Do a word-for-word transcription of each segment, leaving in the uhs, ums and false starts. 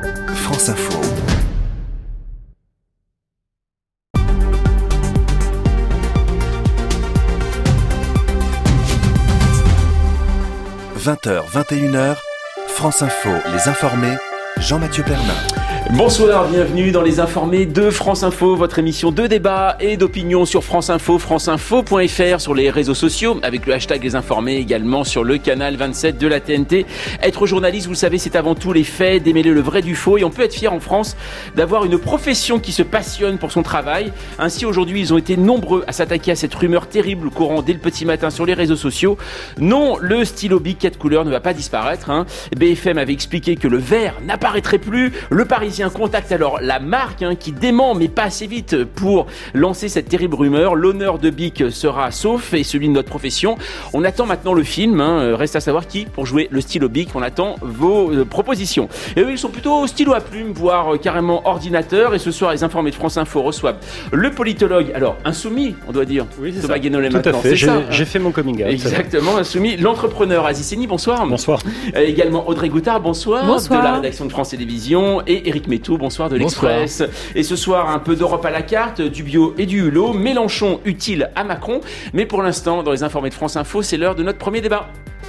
France Info. vingt heures, vingt et une heures, France Info, les informés, Jean-Mathieu Pernin. Bonsoir, bienvenue dans les informés de France Info, votre émission de débat et d'opinion sur France Info, franceinfo point f r, sur les réseaux sociaux, avec le hashtag les informés, également sur le canal vingt-sept de la T N T. Être journaliste, vous le savez, c'est avant tout les faits, démêler le vrai du faux, et on peut être fier en France d'avoir une profession qui se passionne pour son travail. Ainsi, aujourd'hui, ils ont été nombreux à s'attaquer à cette rumeur terrible courant dès le petit matin sur les réseaux sociaux. Non, le stylo Bic quatre couleurs ne va pas disparaître, hein. B F M avait expliqué que le vert n'apparaîtrait plus. Le Parisien contacte alors la marque hein, qui dément, mais pas assez vite, pour lancer cette terrible rumeur. L'honneur de Bic sera sauf, et celui de notre profession. On attend maintenant le film, hein. Reste à savoir qui pour jouer le stylo Bic. On attend vos euh, propositions. Et eux, ils sont plutôt stylo à plume, voire euh, carrément ordinateur. Et ce soir, les informés de France Info reçoivent le politologue, alors insoumis, on doit dire. Oui, c'est Thomas ça. Guénolé Tout maintenant. à fait. C'est J'ai, ça, j'ai fait mon coming out. Exactement, insoumis. L'entrepreneur Aziz Seni, bonsoir. Bonsoir. Euh, également Audrey Goutard, bonsoir. Bonsoir. De la rédaction de France Télévisions. Et Éric Métou, bonsoir, de l'Express. Et ce soir, un peu d'Europe à la carte, du bio et du hulot. Mélenchon utile à Macron. Mais pour l'instant, dans les informés de France Info, c'est l'heure de notre premier débat.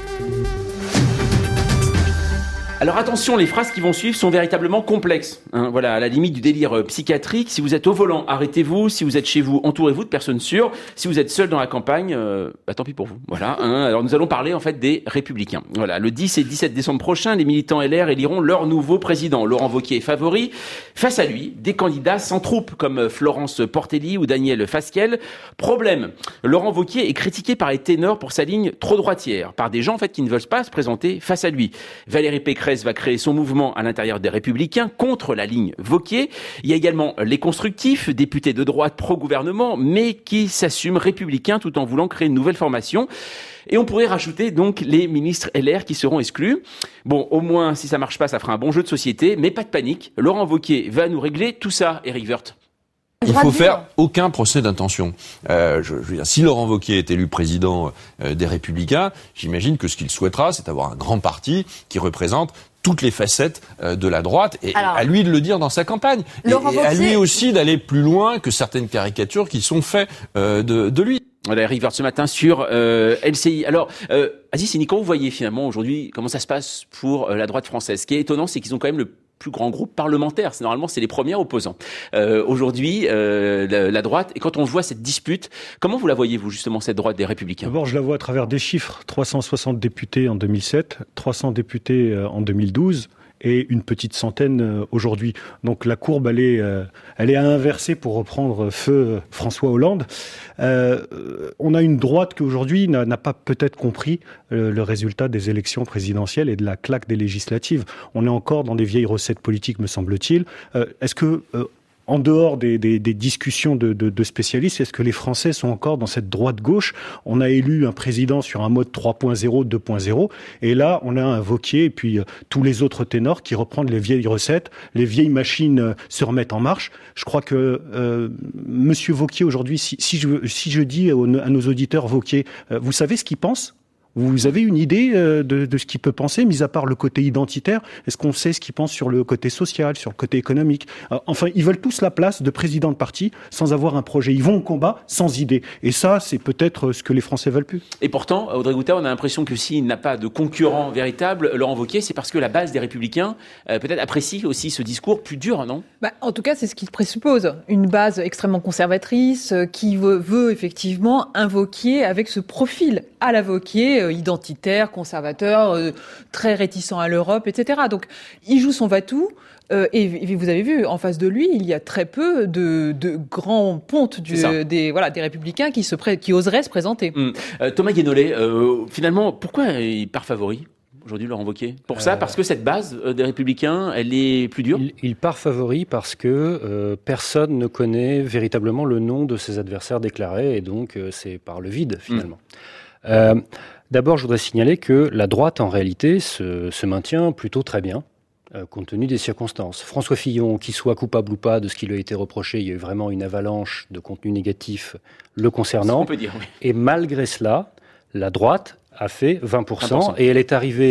Alors attention, les phrases qui vont suivre sont véritablement complexes. Hein, voilà, à la limite du délire euh, psychiatrique. Si vous êtes au volant, arrêtez-vous. Si vous êtes chez vous, entourez-vous de personnes sûres. Si vous êtes seul dans la campagne, euh, bah, tant pis pour vous. Voilà. Hein, alors nous allons parler en fait des Républicains. Voilà, le dix et dix-sept décembre prochain, les militants L R éliront leur nouveau président. Laurent Wauquiez est favori. Face à lui, des candidats sans troupe comme Florence Portelli ou Daniel Fasquelle. Problème, Laurent Wauquiez est critiqué par les ténors pour sa ligne trop droitière, par des gens en fait qui ne veulent pas se présenter face à lui. Valérie Pécresse va créer son mouvement à l'intérieur des Républicains contre la ligne Wauquiez. Il y a également les constructifs, députés de droite pro-gouvernement, mais qui s'assument républicains tout en voulant créer une nouvelle formation. Et on pourrait rajouter donc les ministres L R qui seront exclus. Bon, au moins, si ça marche pas, ça fera un bon jeu de société, mais pas de panique. Laurent Wauquiez va nous régler tout ça, Éric Woerth. Il faut faire aucun procès d'intention. Euh, je, je veux dire, si Laurent Wauquiez est élu président euh, des Républicains, j'imagine que ce qu'il souhaitera, c'est avoir un grand parti qui représente toutes les facettes euh, de la droite, et Alors, à lui de le dire dans sa campagne. Et, et à lui aussi d'aller plus loin que certaines caricatures qui sont faites euh, de, de lui. Voilà, Éric Woerth ce matin sur euh, L C I. Alors, euh, Aziz Seni, quand vous voyez finalement aujourd'hui comment ça se passe pour euh, la droite française, ce qui est étonnant, c'est qu'ils ont quand même le plus grand groupe parlementaire. C'est, normalement, c'est les premiers opposants. Euh, aujourd'hui, euh, la, la droite, et quand on voit cette dispute, comment vous la voyez-vous, justement, cette droite des Républicains ? D'abord, je la vois à travers des chiffres. trois cent soixante députés en deux mille sept, trois cents députés en deux mille douze, et une petite centaine aujourd'hui. Donc la courbe, elle est, euh, elle est à inverser, pour reprendre feu François Hollande. Euh, on a une droite qui aujourd'hui n'a, n'a pas peut-être compris euh, le résultat des élections présidentielles et de la claque des législatives. On est encore dans des vieilles recettes politiques, me semble-t-il. Euh, est-ce que... Euh, En dehors des, des, des discussions de, de, de spécialistes, est-ce que les Français sont encore dans cette droite-gauche ? On a élu un président sur un mode trois point zéro, deux point zéro, et là, on a un Wauquiez et puis euh, tous les autres ténors qui reprennent les vieilles recettes, les vieilles machines euh, se remettent en marche. Je crois que euh, Monsieur Wauquiez, aujourd'hui, si, si, je, si je dis aux, à nos auditeurs Wauquiez, euh, vous savez ce qu'il pense ? Vous avez une idée de, de ce qu'il peut penser, mis à part le côté identitaire ? Est-ce qu'on sait ce qu'il pense sur le côté social, sur le côté économique ? Enfin, ils veulent tous la place de président de parti sans avoir un projet. Ils vont au combat sans idée. Et ça, c'est peut-être ce que les Français veulent plus. Et pourtant, Audrey Goutard, on a l'impression que s'il n'a pas de concurrent véritable, Laurent Wauquiez, c'est parce que la base des Républicains euh, peut-être apprécie aussi ce discours plus dur, non ? Bah, en tout cas, c'est ce qu'il présuppose. Une base extrêmement conservatrice euh, qui veut, veut effectivement un Wauquiez avec ce profil à la Wauquiez, identitaire, conservateur, euh, très réticent à l'Europe, et cetera. Donc, il joue son va-tout. Euh, et, et vous avez vu, en face de lui, il y a très peu de, de grands pontes du, des, voilà, des Républicains qui, se pré- qui oseraient se présenter. Mmh. Euh, Thomas Guénolé, euh, finalement, pourquoi il part favori aujourd'hui, Laurent Wauquiez ? Pour ça, euh... parce que cette base euh, des Républicains, elle est plus dure ? Il, il part favori parce que euh, personne ne connaît véritablement le nom de ses adversaires déclarés, et donc euh, c'est par le vide, finalement. Mmh. Euh, D'abord, je voudrais signaler que la droite, en réalité, se, se maintient plutôt très bien, euh, compte tenu des circonstances. François Fillon, qu'il soit coupable ou pas de ce qui lui a été reproché, il y a eu vraiment une avalanche de contenu négatif le concernant. On peut dire, oui. Et malgré cela, la droite a fait vingt pour cent, vingt pour cent. Et elle est arrivée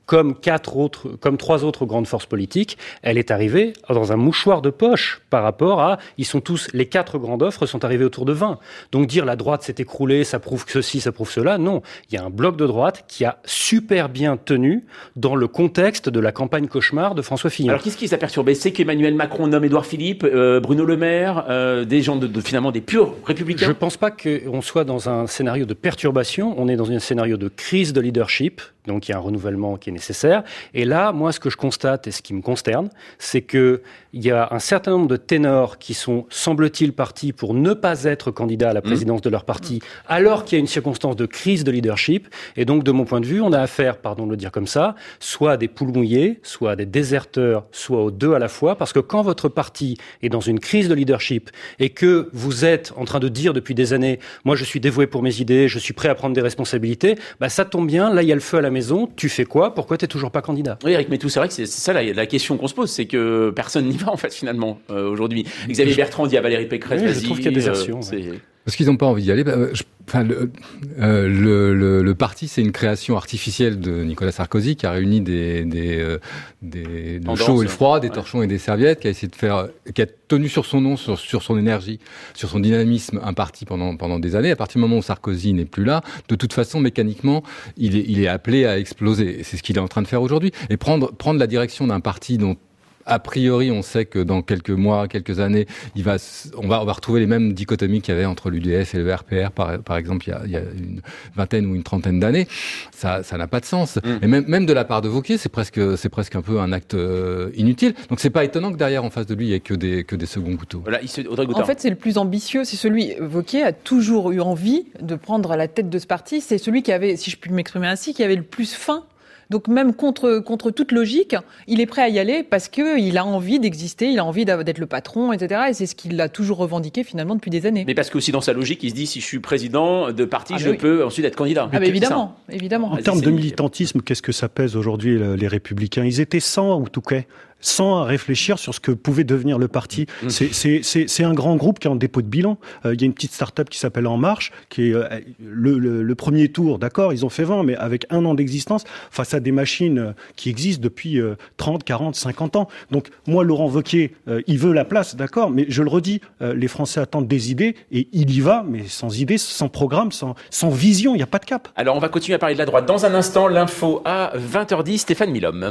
comme quatre autres, comme trois autres grandes forces politiques, elle est arrivée dans un mouchoir de poche par rapport à, ils sont tous, les quatre grandes offres sont arrivées autour de vingt. Donc dire la droite s'est écroulée, ça prouve que ceci, ça prouve cela, non. Il y a un bloc de droite qui a super bien tenu dans le contexte de la campagne cauchemar de François Fillon. Alors qu'est-ce qui s'est perturbé? C'est qu'Emmanuel Macron nomme Édouard Philippe, euh, Bruno Le Maire, euh, des gens de, de, finalement des purs républicains? Je ne pense pas qu'on soit dans un scénario de perturbation, on est dans un scénario de crise de leadership. Donc il y a un renouvellement qui est nécessaire. Et là, moi, ce que je constate et ce qui me consterne, c'est qu'il y a un certain nombre de ténors qui sont, semble-t-il, partis pour ne pas être candidats à la présidence mmh. de leur parti, alors qu'il y a une circonstance de crise de leadership. Et donc, de mon point de vue, on a affaire, pardon de le dire comme ça, soit à des poules mouillées, soit à des déserteurs, soit aux deux à la fois. Parce que quand votre parti est dans une crise de leadership et que vous êtes en train de dire depuis des années, moi, je suis dévoué pour mes idées, je suis prêt à prendre des responsabilités, bah, ça tombe bien, là, il y a le feu à la maison, tu fais quoi? Pourquoi t'es toujours pas candidat? Oui, Eric Métou, c'est vrai que c'est, c'est ça la, la question qu'on se pose, c'est que personne n'y va en fait finalement euh, aujourd'hui. Xavier Bertrand dit à Valérie Pécresse, oui, vas-y. Je trouve qu'il y a désertion. Euh, ouais. Parce qu'ils n'ont pas envie d'y aller. Bah, je, enfin, le, euh, le, le, le parti, c'est une création artificielle de Nicolas Sarkozy qui a réuni des, des, euh, des le chaud et le froid, des ouais. torchons et des serviettes, qui a essayé de faire, qui a tenu sur son nom, sur, sur son énergie, sur son dynamisme, un parti pendant pendant des années. À partir du moment où Sarkozy n'est plus là, de toute façon, mécaniquement, il est, il est appelé à exploser. C'est ce qu'il est en train de faire aujourd'hui. Et prendre prendre la direction d'un parti dont a priori, on sait que dans quelques mois, quelques années, il va, on va, on va retrouver les mêmes dichotomies qu'il y avait entre l'U D F et le R P R, par, par exemple, il y, a, il y a une vingtaine ou une trentaine d'années. Ça, ça n'a pas de sens. Mmh. Et même, même de la part de Wauquiez, c'est presque, c'est presque un peu un acte euh, inutile. Donc, c'est pas étonnant que derrière, en face de lui, il y ait que des, que des seconds couteaux. Voilà, il se, en fait, c'est le plus ambitieux. C'est celui, Wauquiez a toujours eu envie de prendre la tête de ce parti. C'est celui qui avait, si je puis m'exprimer ainsi, qui avait le plus faim. Donc même contre contre toute logique, il est prêt à y aller parce que il a envie d'exister, il a envie d'être le patron, et cetera. Et c'est ce qu'il a toujours revendiqué finalement depuis des années. Mais parce que aussi dans sa logique, il se dit si je suis président de parti, ah je oui. peux ensuite être candidat. Ah mais évidemment, évidemment. En termes de militantisme, qu'est-ce que ça pèse aujourd'hui les Républicains? Ils étaient cent au Touquet. Sans réfléchir sur ce que pouvait devenir le parti. Mmh. C'est, c'est, c'est, c'est un grand groupe qui est en dépôt de bilan. Euh, il y a une petite start-up qui s'appelle En Marche, qui est euh, le, le, le premier tour, d'accord, ils ont fait vingt, mais avec un an d'existence, face à des machines qui existent depuis euh, trente, quarante, cinquante ans. Donc, moi, Laurent Wauquiez, euh, il veut la place, d'accord, mais je le redis, euh, les Français attendent des idées, et il y va, mais sans idées, sans programme, sans, sans vision, il n'y a pas de cap. Alors, on va continuer à parler de la droite. Dans un instant, l'info à vingt heures dix, Stéphane Milhomme.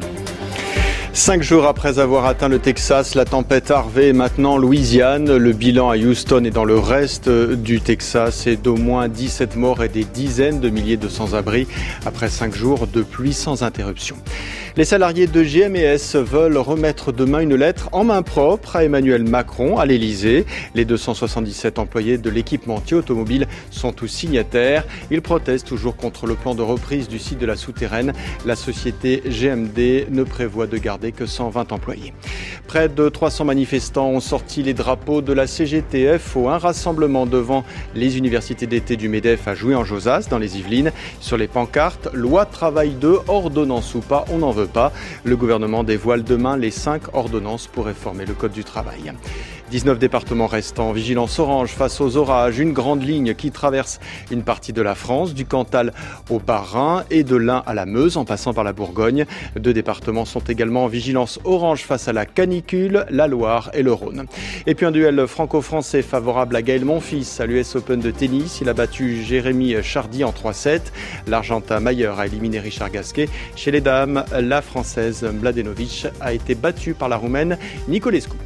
Cinq jours après avoir atteint le Texas, la tempête Harvey est maintenant en Louisiane. Le bilan à Houston et dans le reste du Texas est d'au moins dix-sept morts et des dizaines de milliers de sans-abri après cinq jours de pluie sans interruption. Les salariés de G M et S veulent remettre demain une lettre en main propre à Emmanuel Macron à l'Élysée. Les deux cent soixante-dix-sept employés de l'équipementier automobile sont tous signataires. Ils protestent toujours contre le plan de reprise du site de la souterraine. La société G M D ne prévoit de garder que cent vingt employés. Près de trois cents manifestants ont sorti les drapeaux de la C G T F au un rassemblement devant les universités d'été du MEDEF à Jouy-en-Josas dans les Yvelines. Sur les pancartes, loi travail deux, ordonnance ou pas, on n'en veut pas. Le gouvernement dévoile demain les cinq ordonnances pour réformer le code du travail. dix-neuf départements restent en vigilance orange face aux orages. Une grande ligne qui traverse une partie de la France, du Cantal au Bas-Rhin et de l'Ain à la Meuse en passant par la Bourgogne. Deux départements sont également en vigilance orange face à la canicule, la Loire et le Rhône. Et puis un duel franco-français favorable à Gaël Monfils à l'U S Open de tennis. Il a battu Jérémy Chardy en trois sept. L'Argentin Mayer a éliminé Richard Gasquet. Chez les dames, la Française Mladenovic a été battue par la Roumaine Nicolescu.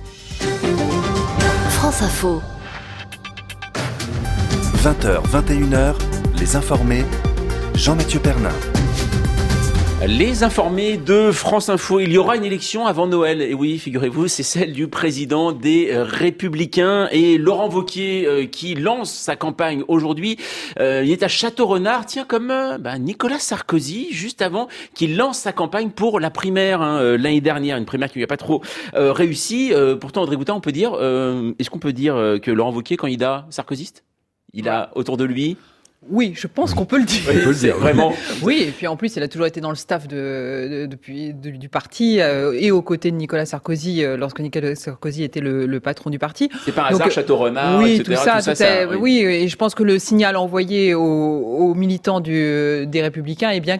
France Info. vingt heures, vingt et une heures, les informés, Jean-Mathieu Pernin. Les informés de France Info, il y aura une élection avant Noël. Et oui, figurez-vous, c'est celle du président des Républicains. Et Laurent Wauquiez, euh, qui lance sa campagne aujourd'hui, euh, il est à Château-Renard, tiens, comme euh, bah, Nicolas Sarkozy, juste avant qu'il lance sa campagne pour la primaire hein, euh, l'année dernière, une primaire qui lui a pas trop euh, réussi. Euh, pourtant, Audrey Boutin, on peut dire, euh, est-ce qu'on peut dire euh, que Laurent Wauquiez est candidat sarkozyste? Il a autour de lui... Oui, je pense qu'on peut le dire. Oui, on peut le dire, vraiment. Oui, et puis en plus, il a toujours été dans le staff de, de, depuis, de, du parti euh, et aux côtés de Nicolas Sarkozy euh, lorsque Nicolas Sarkozy était le, le patron du parti. C'est pas un hasard, Château-Renard, oui, et cetera. Tout ça, tout ça, tout ça, ça oui. oui, et je pense que le signal envoyé aux, aux militants du, des Républicains est bien clair.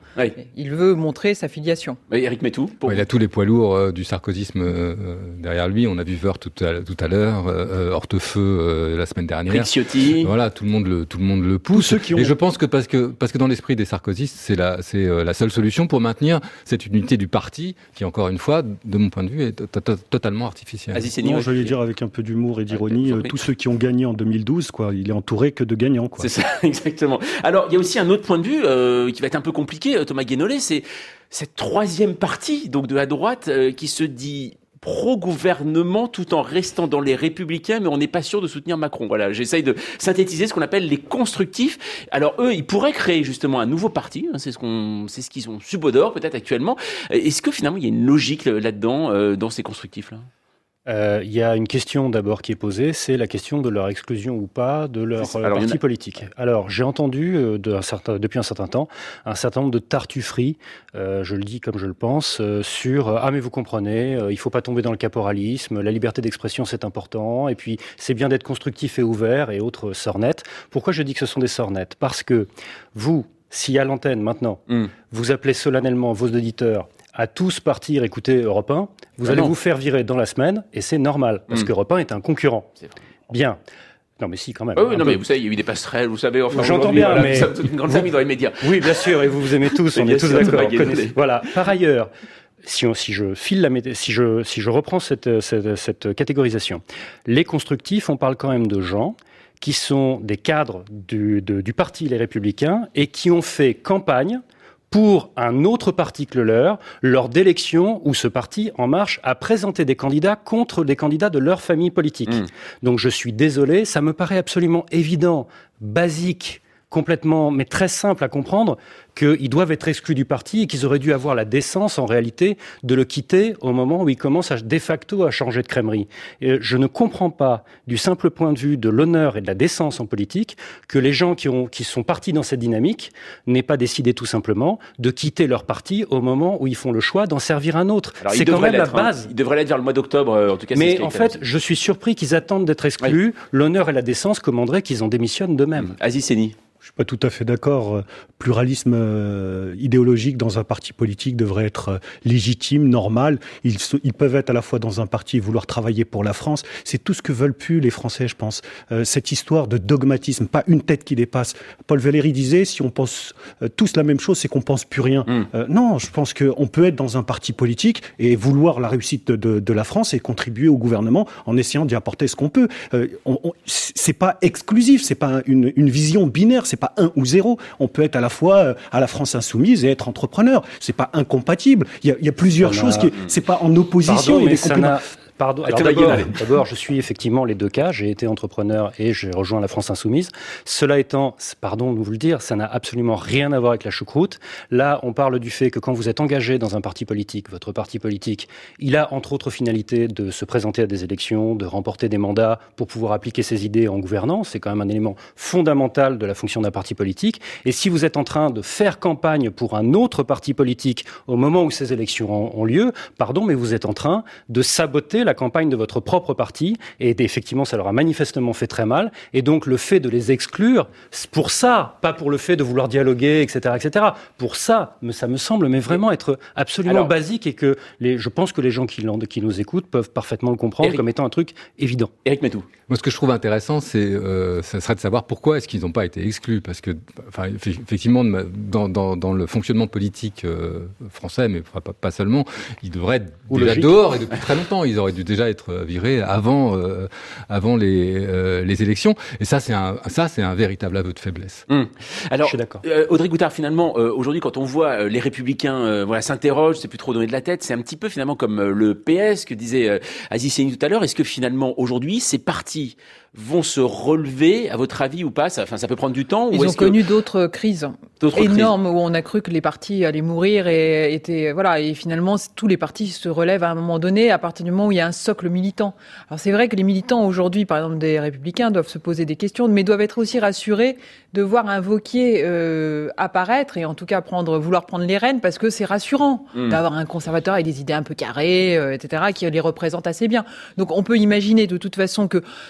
Oui. Il veut montrer sa filiation. Oui, Éric Meytoux. Pour... Ouais, il a tous les poids lourds euh, du sarkozysme euh, derrière lui. On a vu Wörth tout à, tout à l'heure, euh, Hortefeux euh, la semaine dernière. Ricciotti. Voilà, tout le monde le, tout le monde le pousse. Ceux qui ont... Et je pense que parce que parce que dans l'esprit des sarkozystes, c'est la c'est euh, la seule solution pour maintenir cette unité du parti, qui encore une fois, de mon point de vue, est to- to- totalement artificielle. Vas-y, non, je vais dire avec un peu d'humour et d'ironie, euh, tous ceux qui ont gagné en deux mille douze, quoi. Il est entouré que de gagnants, quoi. C'est ça, exactement. Alors, il y a aussi un autre point de vue euh, qui va être un peu compliqué, Thomas Guénolé, c'est cette troisième partie, donc de la droite, euh, qui se dit pro-gouvernement tout en restant dans les Républicains, mais on n'est pas sûr de soutenir Macron. Voilà, j'essaye de synthétiser ce qu'on appelle les constructifs. Alors eux, ils pourraient créer justement un nouveau parti, hein, c'est ce qu'on, c'est ce qu'ils ont subodore peut-être actuellement. Est-ce que finalement il y a une logique là-dedans, euh, dans ces constructifs-là ? Euh, il y a une question d'abord qui est posée, c'est la question de leur exclusion ou pas de leur euh, Alors, parti a... politique. Alors, j'ai entendu euh, de un certain, depuis un certain temps un certain nombre de tartufferies, euh, je le dis comme je le pense, euh, sur euh, ah mais vous comprenez, euh, il faut pas tomber dans le caporalisme, la liberté d'expression c'est important, et puis c'est bien d'être constructif et ouvert et autres sornettes. Pourquoi je dis que ce sont des sornettes ? Parce que vous, si à l'antenne maintenant, mm. vous appelez solennellement vos auditeurs à tous partir écouter Europe un, vous ah allez non. vous faire virer dans la semaine, et c'est normal, parce mmh. qu'Europe un est un concurrent. C'est Bien. Non, mais si, quand même. Oh oui, non, peu. mais vous savez, il y a eu des passerelles, vous savez, enfin, j'entends bien, voilà, mais... ça, une grande famille dans les médias. Oui, bien sûr, et vous vous aimez tous, on est tous sûr, d'accord. Voilà. Par ailleurs, si, on, si je file la méta... si je, si je reprends cette, cette, cette catégorisation, les constructifs, on parle quand même de gens qui sont des cadres du, de, du parti Les Républicains et qui ont fait campagne pour un autre parti que le leur, lors d'élections où ce parti En Marche a présenté des candidats contre des candidats de leur famille politique. Mmh. Donc je suis désolé, ça me paraît absolument évident, basique, complètement, mais très simple à comprendre, qu'ils doivent être exclus du parti et qu'ils auraient dû avoir la décence, en réalité, de le quitter au moment où ils commencent à, de facto à changer de crèmerie. Et je ne comprends pas, du simple point de vue de l'honneur et de la décence en politique, que les gens qui, ont, qui sont partis dans cette dynamique n'aient pas décidé tout simplement de quitter leur parti au moment où ils font le choix d'en servir un autre. Alors, c'est quand même la base. Hein. Ils devraient l'être vers le mois d'octobre, en tout cas. Mais en fait, je suis surpris qu'ils attendent d'être exclus. Oui. L'honneur et la décence commanderaient qu'ils en démissionnent d'eux-mêmes. Mmh. Aziz Seni. Je suis pas tout à fait d'accord. Pluralisme euh, idéologique dans un parti politique devrait être euh, légitime, normal. Ils, ils peuvent être à la fois dans un parti et vouloir travailler pour la France. C'est tout ce que veulent plus les Français, je pense. Euh, cette histoire de dogmatisme, pas une tête qui dépasse. Paul Valéry disait, si on pense euh, tous la même chose, c'est qu'on pense plus rien. Mm. Euh, non, je pense qu'on peut être dans un parti politique et vouloir la réussite de, de, de la France et contribuer au gouvernement en essayant d'y apporter ce qu'on peut. Euh, on, on, c'est pas exclusif, c'est pas une, une vision binaire. C'est pas un ou zéro. On peut être à la fois à la France insoumise et être entrepreneur. C'est pas incompatible. Il y a, il y a plusieurs ça choses qui, c'est pas en opposition. Pardon, il y a des compléments. Pardon. Alors d'abord, d'abord, je suis effectivement les deux cas. J'ai été entrepreneur et j'ai rejoint la France Insoumise. Cela étant, pardon de vous le dire, ça n'a absolument rien à voir avec la choucroute. Là, on parle du fait que quand vous êtes engagé dans un parti politique, votre parti politique, il a entre autres finalités de se présenter à des élections, de remporter des mandats pour pouvoir appliquer ses idées en gouvernance. C'est quand même un élément fondamental de la fonction d'un parti politique. Et si vous êtes en train de faire campagne pour un autre parti politique au moment où ces élections ont lieu, pardon, mais vous êtes en train de saboter la la campagne de votre propre parti, et effectivement, ça leur a manifestement fait très mal, et donc le fait de les exclure, pour ça, pas pour le fait de vouloir dialoguer, et cetera, et cetera, pour ça, ça me semble mais vraiment être absolument Alors, basique, et que les, je pense que les gens qui, qui nous écoutent peuvent parfaitement le comprendre Eric, comme étant un truc évident. Éric Meytoux. Moi, ce que je trouve intéressant, c'est, euh, ça serait de savoir pourquoi est-ce qu'ils n'ont pas été exclus, parce que, enfin, effectivement, dans, dans, dans le fonctionnement politique euh, français, mais pas, pas seulement, ils devraient être Ou déjà logique. dehors, et depuis très longtemps, ils auraient dû déjà être virés avant, euh, avant les, euh, les élections. Et ça, c'est un, ça, c'est un véritable aveu de faiblesse. Mmh. Alors, je suis d'accord. Euh, Audrey Goutard, finalement, euh, aujourd'hui, quand on voit euh, les Républicains, euh, voilà, s'interrogent, c'est plus trop donner de la tête, c'est un petit peu finalement comme euh, le P S que disait euh, Aziz Seni tout à l'heure. Est-ce que finalement, aujourd'hui, ces partis vont se relever, à votre avis, ou pas? Ça, enfin, ça peut prendre du temps. Ils ou ont est-ce connu que... d'autres crises d'autres énormes crises. Où on a cru que les partis allaient mourir et étaient, voilà, et finalement, tous les partis se relèvent à un moment donné, à partir du moment où il y a un socle militant. Alors, c'est vrai que les militants aujourd'hui, par exemple, des Républicains, doivent se poser des questions, mais doivent être aussi rassurés de voir un Wauquiez euh, apparaître et en tout cas prendre, vouloir prendre les rênes, parce que c'est rassurant mmh. d'avoir un conservateur avec des idées un peu carrées, euh, et cetera, qui les représente assez bien. Donc, on peut imaginer de toute façon que euh,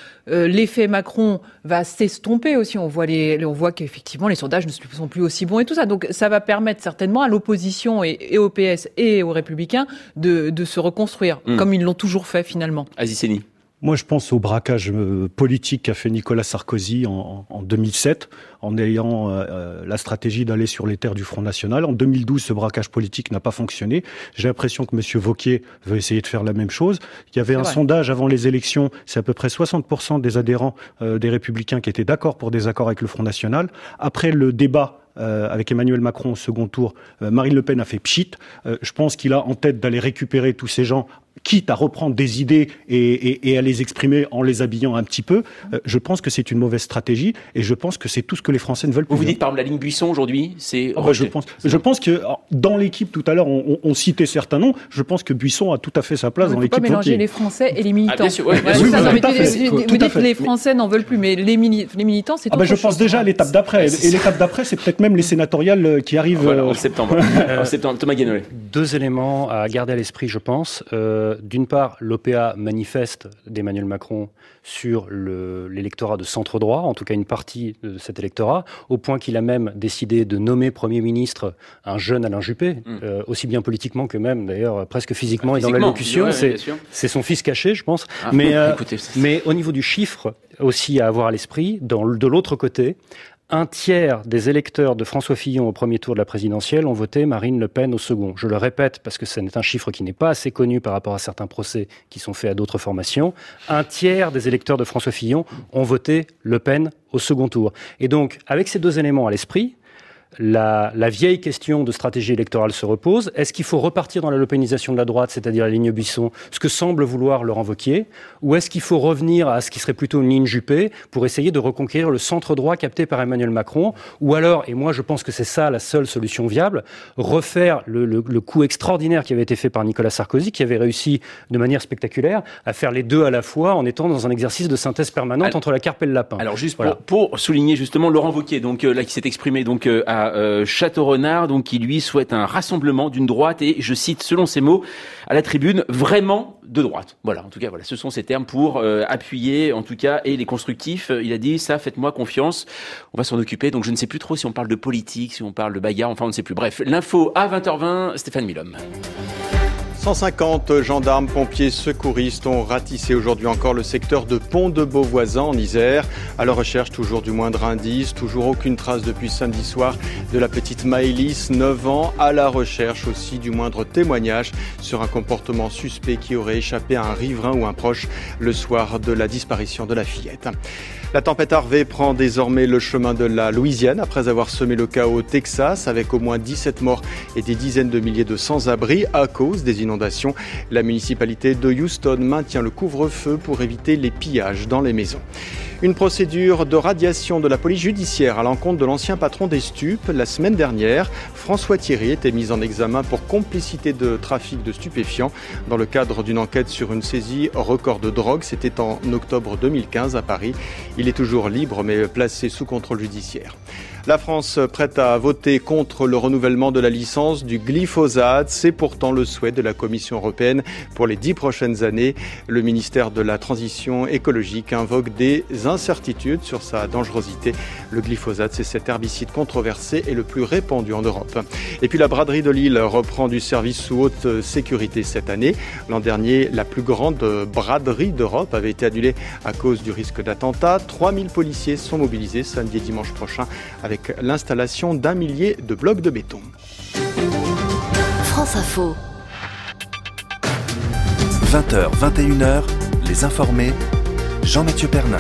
l'effet Macron va s'estomper aussi. On voit les, on voit qu'effectivement les sondages ne sont plus aussi bons et tout ça. Donc ça va permettre certainement à l'opposition et, et au P S et aux Républicains de, de se reconstruire, mmh. comme ils l'ont toujours fait finalement. Aziz Seni. Moi, je pense au braquage politique qu'a fait Nicolas Sarkozy en, en deux mille sept, en ayant euh, la stratégie d'aller sur les terres du Front National. En deux mille douze, ce braquage politique n'a pas fonctionné. J'ai l'impression que M. Wauquiez veut essayer de faire la même chose. Il y avait c'est un vrai. sondage avant les élections, c'est à peu près soixante pour cent des adhérents euh, des Républicains qui étaient d'accord pour des accords avec le Front National. Après le débat Euh, avec Emmanuel Macron au second tour, euh, Marine Le Pen a fait pchit. Euh, je pense qu'il a en tête d'aller récupérer tous ces gens, quitte à reprendre des idées et, et, et à les exprimer en les habillant un petit peu. Euh, je pense que c'est une mauvaise stratégie et je pense que c'est tout ce que les Français ne veulent plus. Vous vous dites par exemple la ligne Buisson aujourd'hui, c'est oh, bah, je pense, je pense que dans l'équipe tout à l'heure on, on, on citait certains noms. Je pense que Buisson a tout à fait sa place non, dans l'équipe. Il ne faut pas mélanger Wauquiez. les Français et les militants. Ah, bien sûr, ouais, bien voilà, sûr. ça, Oui, ça, oui, dit, tout vous dites que les Français n'en veulent plus, mais les, mili- les militants, c'est ah bah, autre je chose. pense déjà à l'étape d'après. Et l'étape d'après, c'est peut-être même les sénatoriales qui arrivent voilà, en septembre. en septembre. Thomas Guénolé. Deux éléments à garder à l'esprit, je pense. Euh, d'une part, l'O P A manifeste d'Emmanuel Macron sur le, l'électorat de centre-droit, en tout cas une partie de cet électorat, au point qu'il a même décidé de nommer Premier ministre un jeune Alain Juppé, mmh. euh, aussi bien politiquement que même, d'ailleurs, presque physiquement, ah, et physiquement, dans l'allocution. Ouais, c'est, c'est son fils caché, je pense. Ah, mais, euh, écoutez, mais au niveau du chiffre, aussi à avoir à l'esprit, dans, de l'autre côté, un tiers des électeurs de François Fillon au premier tour de la présidentielle ont voté Marine Le Pen au second. Je le répète parce que ce n'est un chiffre qui n'est pas assez connu par rapport à certains procès qui sont faits à d'autres formations. Un tiers des électeurs de François Fillon ont voté Le Pen au second tour. Et donc, avec ces deux éléments à l'esprit, La, la vieille question de stratégie électorale se repose. Est-ce qu'il faut repartir dans la lepénisation de la droite, c'est-à-dire la ligne Buisson, ce que semble vouloir Laurent Wauquiez, ou est-ce qu'il faut revenir à ce qui serait plutôt une ligne Juppé pour essayer de reconquérir le centre droit capté par Emmanuel Macron, ou alors, et moi je pense que c'est ça la seule solution viable, refaire le, le, le coup extraordinaire qui avait été fait par Nicolas Sarkozy, qui avait réussi de manière spectaculaire à faire les deux à la fois en étant dans un exercice de synthèse permanente alors, entre la carpe et le lapin. Alors juste voilà. pour, pour souligner justement Laurent Wauquiez, donc euh, là qui s'est exprimé donc euh, à Euh, Château-Renard, donc qui lui souhaite un rassemblement d'une droite et je cite selon ses mots à la tribune vraiment de droite. Voilà, en tout cas voilà, ce sont ces termes pour euh, appuyer en tout cas et les constructifs. Il a dit ça, faites-moi confiance, on va s'en occuper. Donc je ne sais plus trop si on parle de politique, si on parle de bagarre, enfin on ne sait plus. Bref, l'info à vingt heures vingt, Stéphane Milhomme. cent cinquante gendarmes, pompiers, secouristes ont ratissé aujourd'hui encore le secteur de Pont-de-Beauvoisin en Isère. À la recherche toujours du moindre indice, toujours aucune trace depuis samedi soir de la petite Maëlys, neuf ans. À la recherche aussi du moindre témoignage sur un comportement suspect qui aurait échappé à un riverain ou un proche le soir de la disparition de la fillette. La tempête Harvey prend désormais le chemin de la Louisiane après avoir semé le chaos au Texas avec au moins dix-sept morts et des dizaines de milliers de sans-abri à cause des inondations. La municipalité de Houston maintient le couvre-feu pour éviter les pillages dans les maisons. Une procédure de radiation de la police judiciaire à l'encontre de l'ancien patron des stupes. La semaine dernière, François Thierry était mis en examen pour complicité de trafic de stupéfiants dans le cadre d'une enquête sur une saisie record de drogue. C'était en octobre deux mille quinze à Paris. Il est toujours libre mais placé sous contrôle judiciaire. La France prête à voter contre le renouvellement de la licence du glyphosate. C'est pourtant le souhait de la Commission européenne pour les dix prochaines années. Le ministère de la Transition écologique invoque des incertitudes sur sa dangerosité. Le glyphosate, c'est cet herbicide controversé et le plus répandu en Europe. Et puis la braderie de Lille reprend du service sous haute sécurité cette année. L'an dernier, la plus grande braderie d'Europe avait été annulée à cause du risque d'attentat. trois mille policiers sont mobilisés samedi et dimanche prochain avec l'installation d'un millier de blocs de béton. France Info. vingt heures, vingt et une heures, les informés, Jean-Mathieu Pernin.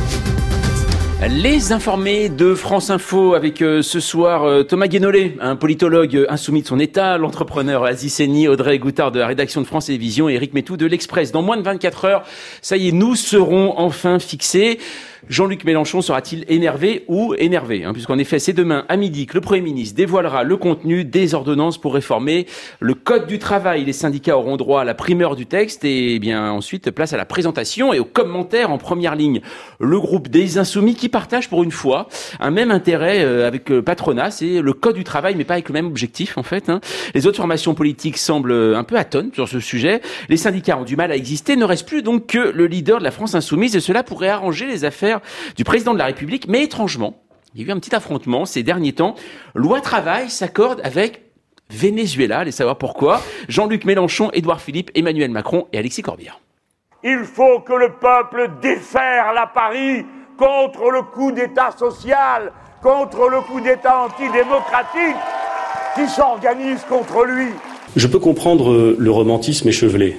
Les informés de France Info avec euh, ce soir euh, Thomas Guénolé, un politologue euh, insoumis de son état, l'entrepreneur Aziz Seni, Audrey Goutard de la rédaction de France Télévisions et Éric Métou de l'Express. Dans moins de vingt-quatre heures, ça y est, nous serons enfin fixés. Jean-Luc Mélenchon sera-t-il énervé ou énervé hein, puisqu'en effet, c'est demain à midi que le Premier ministre dévoilera le contenu des ordonnances pour réformer le Code du travail. Les syndicats auront droit à la primeur du texte et eh bien ensuite place à la présentation et aux commentaires en première ligne. Le groupe des Insoumis qui partage pour une fois un même intérêt euh, avec le patronat, c'est le Code du travail, mais pas avec le même objectif en fait. Hein. Les autres formations politiques semblent un peu atones sur ce sujet. Les syndicats ont du mal à exister. Ne reste plus donc que le leader de la France insoumise et cela pourrait arranger les affaires du président de la République. Mais étrangement, il y a eu un petit affrontement ces derniers temps. Loi travail s'accorde avec Venezuela. Allez savoir pourquoi. Jean-Luc Mélenchon, Édouard Philippe, Emmanuel Macron et Alexis Corbière. Il faut que le peuple déferle à Paris contre le coup d'État social, contre le coup d'État antidémocratique qui s'organise contre lui. Je peux comprendre le romantisme échevelé.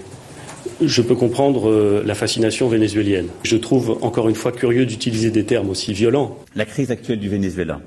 Je peux comprendre la fascination vénézuélienne. Je trouve encore une fois curieux d'utiliser des termes aussi violents. La crise actuelle du Venezuela.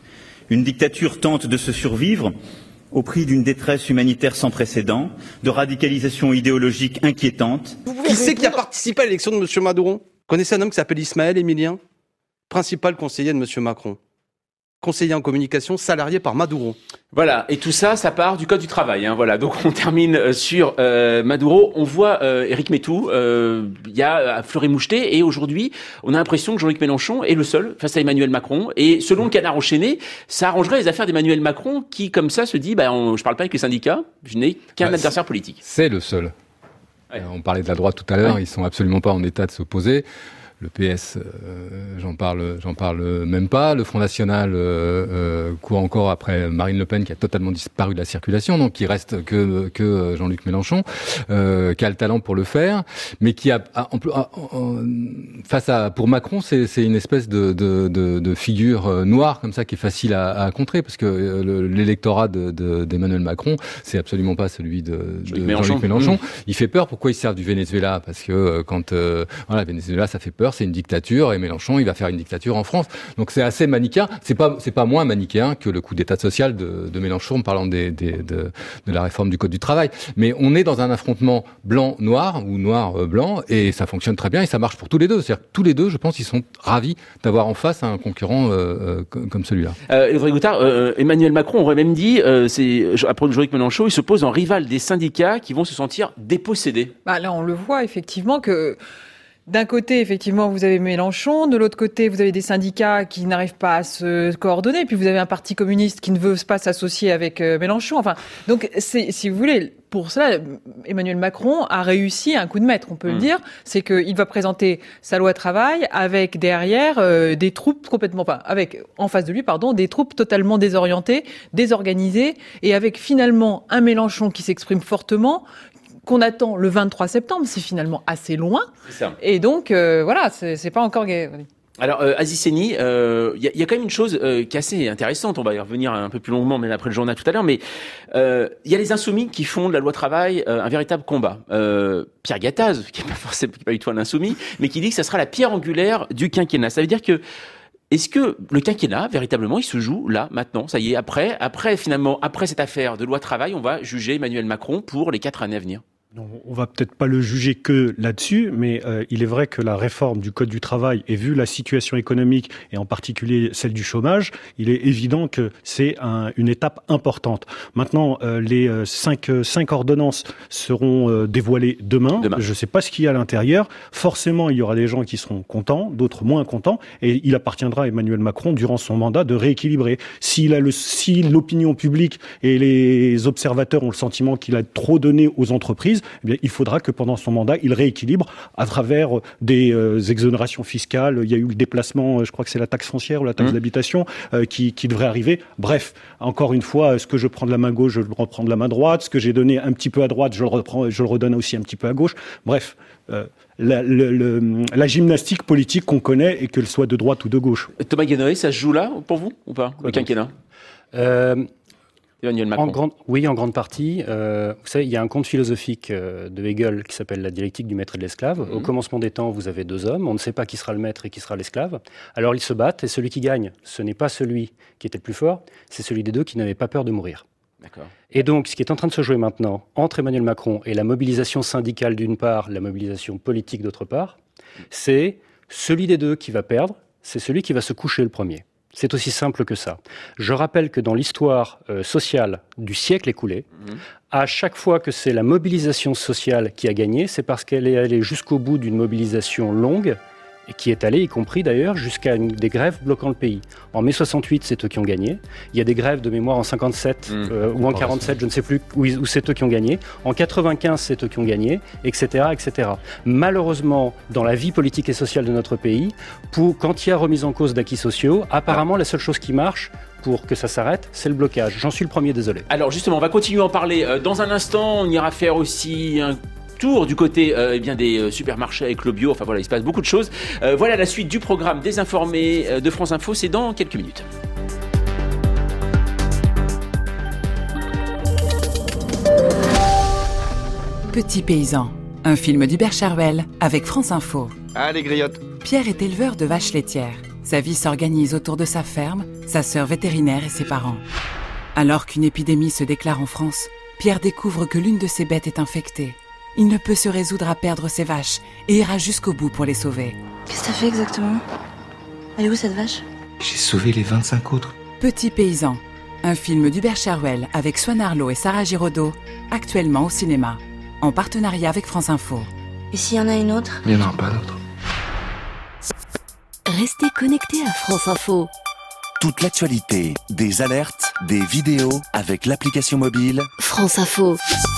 Une dictature tente de se survivre au prix d'une détresse humanitaire sans précédent, de radicalisation idéologique inquiétante. Qui c'est qui a participé à l'élection de M. Maduro ? Vous connaissez un homme qui s'appelle Ismaël Emilien ? Principal conseiller de M. Macron. Conseiller en communication, salarié par Maduro. Voilà, et tout ça, ça part du Code du travail. Hein, voilà, donc on termine sur euh, Maduro. On voit euh, Éric Métou, il euh, y a à Fleury-Moucheté, et aujourd'hui, on a l'impression que Jean-Luc Mélenchon est le seul face à Emmanuel Macron. Et selon le Canard enchaîné, ça arrangerait les affaires d'Emmanuel Macron, qui comme ça se dit, bah, on, je parle pas avec les syndicats, je n'ai qu'un bah, adversaire politique. C'est le seul. Ouais. On parlait de la droite tout à l'heure, ouais. Ils sont absolument pas en état de s'opposer. Le P S, euh, j'en parle, j'en parle même pas. Le Front National euh, euh, court encore après Marine Le Pen, qui a totalement disparu de la circulation, donc il reste que que Jean-Luc Mélenchon, euh, qui a le talent pour le faire, mais qui a, a, a, a, a face à pour Macron, c'est, c'est une espèce de, de, de, de figure noire comme ça qui est facile à, à contrer, parce que le, l'électorat de, de, d'Emmanuel Macron, c'est absolument pas celui de, de Jean-Luc Mélenchon. Jean-Luc Mélenchon. Mmh. Il fait peur. Pourquoi il sert du Venezuela ? Parce que quand euh, voilà, Venezuela, ça fait peur. C'est une dictature et Mélenchon, il va faire une dictature en France. Donc c'est assez manichéen. C'est pas, c'est pas moins manichéen que le coup d'état social de, de Mélenchon en parlant des, des, de, de la réforme du Code du travail. Mais on est dans un affrontement blanc-noir ou noir-blanc et ça fonctionne très bien et ça marche pour tous les deux. C'est-à-dire que tous les deux, je pense, ils sont ravis d'avoir en face un concurrent euh, comme, comme celui-là. Euh, Audrey Goutard, euh, Emmanuel Macron aurait même dit, euh, c'est, après Jean-Luc Mélenchon, il se pose en rival des syndicats qui vont se sentir dépossédés. Bah là, on le voit effectivement que d'un côté, effectivement, vous avez Mélenchon. De l'autre côté, vous avez des syndicats qui n'arrivent pas à se coordonner. Puis vous avez un parti communiste qui ne veut pas s'associer avec euh, Mélenchon. Enfin, donc, c'est, si vous voulez, pour cela, Emmanuel Macron a réussi un coup de maître, on peut mmh. le dire. C'est qu'il va présenter sa loi travail avec derrière euh, des troupes complètement, enfin, avec en face de lui, pardon, des troupes totalement désorientées, désorganisées, et avec finalement un Mélenchon qui s'exprime fortement, qu'on attend le vingt-trois septembre, c'est finalement assez loin. C'est ça. Et donc, euh, voilà, c'est, c'est pas encore gay. Alors, euh, Aziz Seni, il euh, y, y a quand même une chose euh, qui est assez intéressante. On va y revenir un peu plus longuement, même après le journal tout à l'heure. Mais il euh, y a les insoumis qui font de la loi travail euh, un véritable combat. Euh, Pierre Gattaz, qui n'est pas forcément qui est pas du tout un insoumis, mais qui dit que ça sera la pierre angulaire du quinquennat. Ça veut dire que est-ce que le quinquennat, véritablement, il se joue là, maintenant ? Ça y est, après, après finalement, après cette affaire de loi travail, on va juger Emmanuel Macron pour les quatre années à venir. Non, on va peut-être pas le juger que là-dessus, mais euh, il est vrai que la réforme du Code du travail, et vu la situation économique, et en particulier celle du chômage, il est évident que c'est un, une étape importante. Maintenant, euh, les euh, cinq, euh, cinq ordonnances seront euh, dévoilées demain. demain. Je ne sais pas ce qu'il y a à l'intérieur. Forcément, il y aura des gens qui seront contents, d'autres moins contents, et il appartiendra à Emmanuel Macron, durant son mandat, de rééquilibrer. S'il a le, si l'opinion publique et les observateurs ont le sentiment qu'il a trop donné aux entreprises, eh bien, il faudra que pendant son mandat, il rééquilibre à travers des euh, exonérations fiscales. Il y a eu le déplacement, je crois que c'est la taxe foncière ou la taxe mmh. d'habitation euh, qui, qui devrait arriver. Bref, encore une fois, ce que je prends de la main gauche, je le reprends de la main droite. Ce que j'ai donné un petit peu à droite, je le reprends, je le redonne aussi un petit peu à gauche. Bref, euh, la, le, le, la gymnastique politique qu'on connaît, et qu'elle soit de droite ou de gauche. Thomas Guénoët, ça se joue là pour vous ou pas, le quinquennat euh... Emmanuel Macron. En grande, oui, en grande partie. Euh, vous savez, il y a un conte philosophique euh, de Hegel qui s'appelle La dialectique du maître et de l'esclave. Mmh. Au commencement des temps, vous avez deux hommes. On ne sait pas qui sera le maître et qui sera l'esclave. Alors ils se battent, et celui qui gagne, ce n'est pas celui qui était le plus fort, c'est celui des deux qui n'avait pas peur de mourir. D'accord. Et donc, ce qui est en train de se jouer maintenant entre Emmanuel Macron et la mobilisation syndicale d'une part, la mobilisation politique d'autre part, c'est Celui des deux qui va perdre, c'est celui qui va se coucher le premier. C'est aussi simple que ça. Je rappelle que dans l'histoire euh, sociale du siècle écoulé, mmh. à chaque fois que c'est la mobilisation sociale qui a gagné, c'est parce qu'elle est allée jusqu'au bout d'une mobilisation longue, et qui est allée, y compris d'ailleurs, jusqu'à une, des grèves bloquant le pays. En mai soixante-huit, c'est eux qui ont gagné. Il y a des grèves de mémoire en cinquante-sept mmh. euh, ou en quarante-sept, je ne sais plus, où, où c'est eux qui ont gagné. En quatre-vingt-quinze, c'est eux qui ont gagné, et cetera, et cetera. Malheureusement, dans la vie politique et sociale de notre pays, pour, quand il y a remise en cause d'acquis sociaux, apparemment, la seule chose qui marche pour que ça s'arrête, c'est le blocage. J'en suis le premier, désolé. Alors justement, on va continuer à en parler. Euh, dans un instant, on ira faire aussi un tour du côté euh, eh bien des euh, supermarchés avec le bio. Enfin voilà, il se passe beaucoup de choses. Euh, voilà la suite du programme Désinformés euh, de France Info. C'est dans quelques minutes. Petit paysan, un film d'Hubert Charuel avec France Info. Allez, griotte. Pierre est éleveur de vaches laitières. Sa vie s'organise autour de sa ferme, sa sœur vétérinaire et ses parents. Alors qu'une épidémie se déclare en France, Pierre découvre que l'une de ses bêtes est infectée. Il ne peut se résoudre à perdre ses vaches et ira jusqu'au bout pour les sauver. Qu'est-ce que t'as fait exactement? Elle est où cette vache? J'ai sauvé les vingt-cinq autres. Petit paysan, un film d'Hubert Charuel avec Swan Arlo et Sarah Giraudot, actuellement au cinéma, en partenariat avec France Info. Et s'il y en a une autre? Il n'y en aura pas d'autre. Restez connectés à France Info. Toute l'actualité, des alertes, des vidéos avec l'application mobile France Info.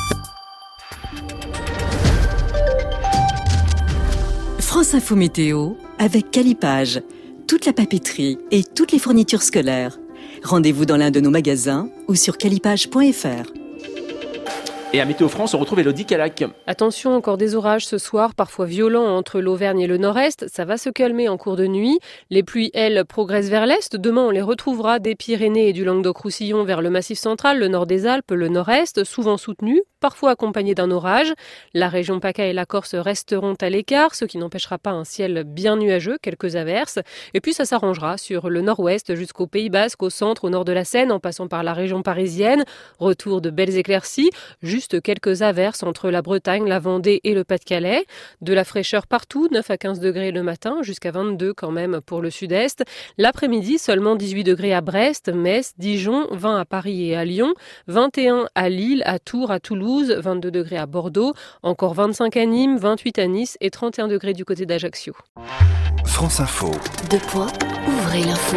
France Info Météo avec Calipage. Toute la papeterie et toutes les fournitures scolaires. Rendez-vous dans l'un de nos magasins ou sur calipage point f r. Et à Météo France, on retrouve Élodie Calac. Attention, encore des orages ce soir, parfois violents entre l'Auvergne et le nord-est. Ça va se calmer en cours de nuit. Les pluies, elles, progressent vers l'est. Demain, on les retrouvera des Pyrénées et du Languedoc-Roussillon vers le Massif central, le nord des Alpes, le nord-est, souvent soutenues, parfois accompagnées d'un orage. La région PACA et la Corse resteront à l'écart, ce qui n'empêchera pas un ciel bien nuageux, quelques averses. Et puis ça s'arrangera sur le nord-ouest jusqu'au Pays Basque, au centre, au nord de la Seine, en passant par la région parisienne. Retour de belles éclaircies, juste quelques averses entre la Bretagne, la Vendée et le Pas-de-Calais. De la fraîcheur partout, neuf à quinze degrés le matin, jusqu'à vingt-deux quand même pour le sud-est. L'après-midi, seulement dix-huit degrés à Brest, Metz, Dijon, vingt à Paris et à Lyon, vingt et un à Lille, à Tours, à Toulouse, vingt-deux degrés à Bordeaux, encore vingt-cinq à Nîmes, vingt-huit à Nice et trente et un degrés du côté d'Ajaccio. France Info. Deux points, ouvrez l'info.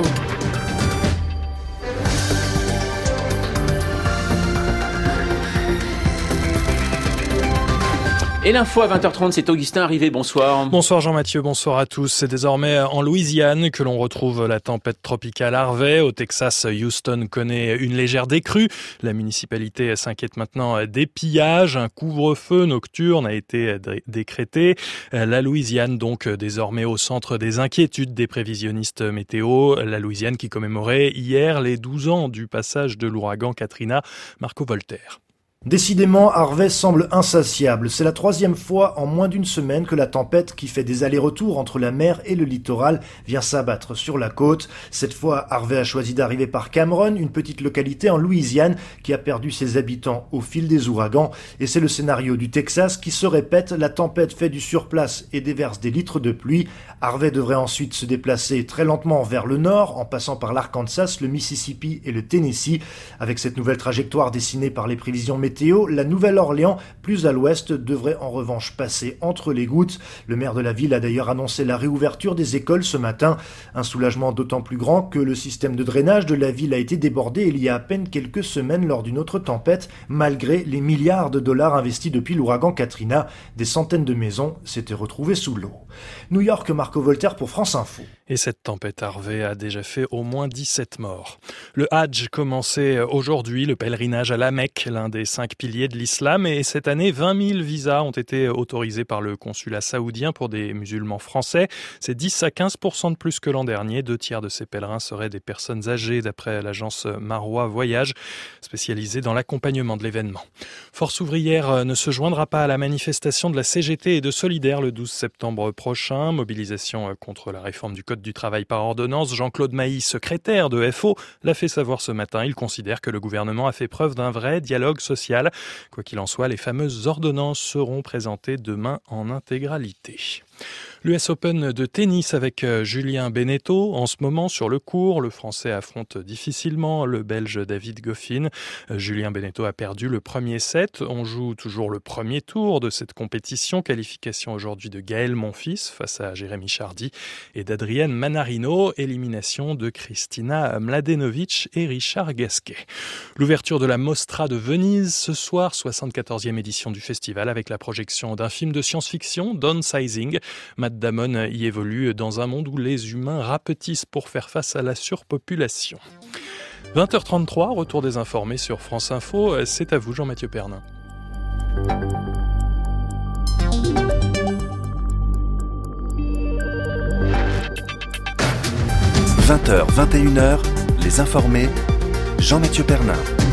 Et l'info à vingt heures trente, c'est Augustin Arrivé, bonsoir. Bonsoir Jean-Mathieu, bonsoir à tous. C'est désormais en Louisiane que l'on retrouve la tempête tropicale Harvey. Au Texas, Houston connaît une légère décrue. La municipalité s'inquiète maintenant des pillages. Un couvre-feu nocturne a été dé- décrété. La Louisiane, donc, désormais au centre des inquiétudes des prévisionnistes météo. La Louisiane qui commémorait hier les douze ans du passage de l'ouragan Katrina. Marco Voltaire. Décidément, Harvey semble insatiable. C'est la troisième fois en moins d'une semaine que la tempête, qui fait des allers-retours entre la mer et le littoral, vient s'abattre sur la côte. Cette fois, Harvey a choisi d'arriver par Cameron, une petite localité en Louisiane qui a perdu ses habitants au fil des ouragans. Et c'est le scénario du Texas qui se répète. La tempête fait du surplace et déverse des litres de pluie. Harvey devrait ensuite se déplacer très lentement vers le nord, en passant par l'Arkansas, le Mississippi et le Tennessee. Avec cette nouvelle trajectoire dessinée par les prévisions météo, la Nouvelle-Orléans, plus à l'ouest, devrait en revanche passer entre les gouttes. Le maire de la ville a d'ailleurs annoncé la réouverture des écoles ce matin. Un soulagement d'autant plus grand que le système de drainage de la ville a été débordé il y a à peine quelques semaines lors d'une autre tempête. Malgré les milliards de dollars investis depuis l'ouragan Katrina, des centaines de maisons s'étaient retrouvées sous l'eau. New York, Marco Voltaire pour France Info. Et cette tempête Harvey a déjà fait au moins dix-sept morts. Le Hadj commençait aujourd'hui, le pèlerinage à la Mecque, l'un des cinq piliers de l'islam. Et cette année, vingt mille visas ont été autorisés par le consulat saoudien pour des musulmans français. C'est dix à quinze pour cent de plus que l'an dernier. Deux tiers de ces pèlerins seraient des personnes âgées, d'après l'agence Marois Voyage, spécialisée dans l'accompagnement de l'événement. Force ouvrière ne se joindra pas à la manifestation de la C G T et de Solidaire le douze septembre prochain. Mobilisation contre la réforme du Code du travail par ordonnance. Jean-Claude Mailly, secrétaire de F O, l'a fait savoir ce matin. Il considère que le gouvernement a fait preuve d'un vrai dialogue social. Quoi qu'il en soit, les fameuses ordonnances seront présentées demain en intégralité. L'U S Open de tennis avec Julien Benneteau. En ce moment, sur le court, le Français affronte difficilement le Belge David Goffin. Julien Benneteau a perdu le premier set. On joue toujours le premier tour de cette compétition. Qualification aujourd'hui de Gaël Monfils face à Jérémy Chardy et d'Adrienne Manarino. Élimination de Kristina Mladenovic et Richard Gasquet. L'ouverture de la Mostra de Venise ce soir, soixante-quatorzième édition du festival avec la projection d'un film de science-fiction, Downsizing. Matt Damon y évolue dans un monde où les humains rapetissent pour faire face à la surpopulation. vingt heures trente-trois, retour des informés sur France Info. C'est à vous, Jean-Mathieu Pernin. vingt heures, vingt et une heures, les informés, Jean-Mathieu Pernin.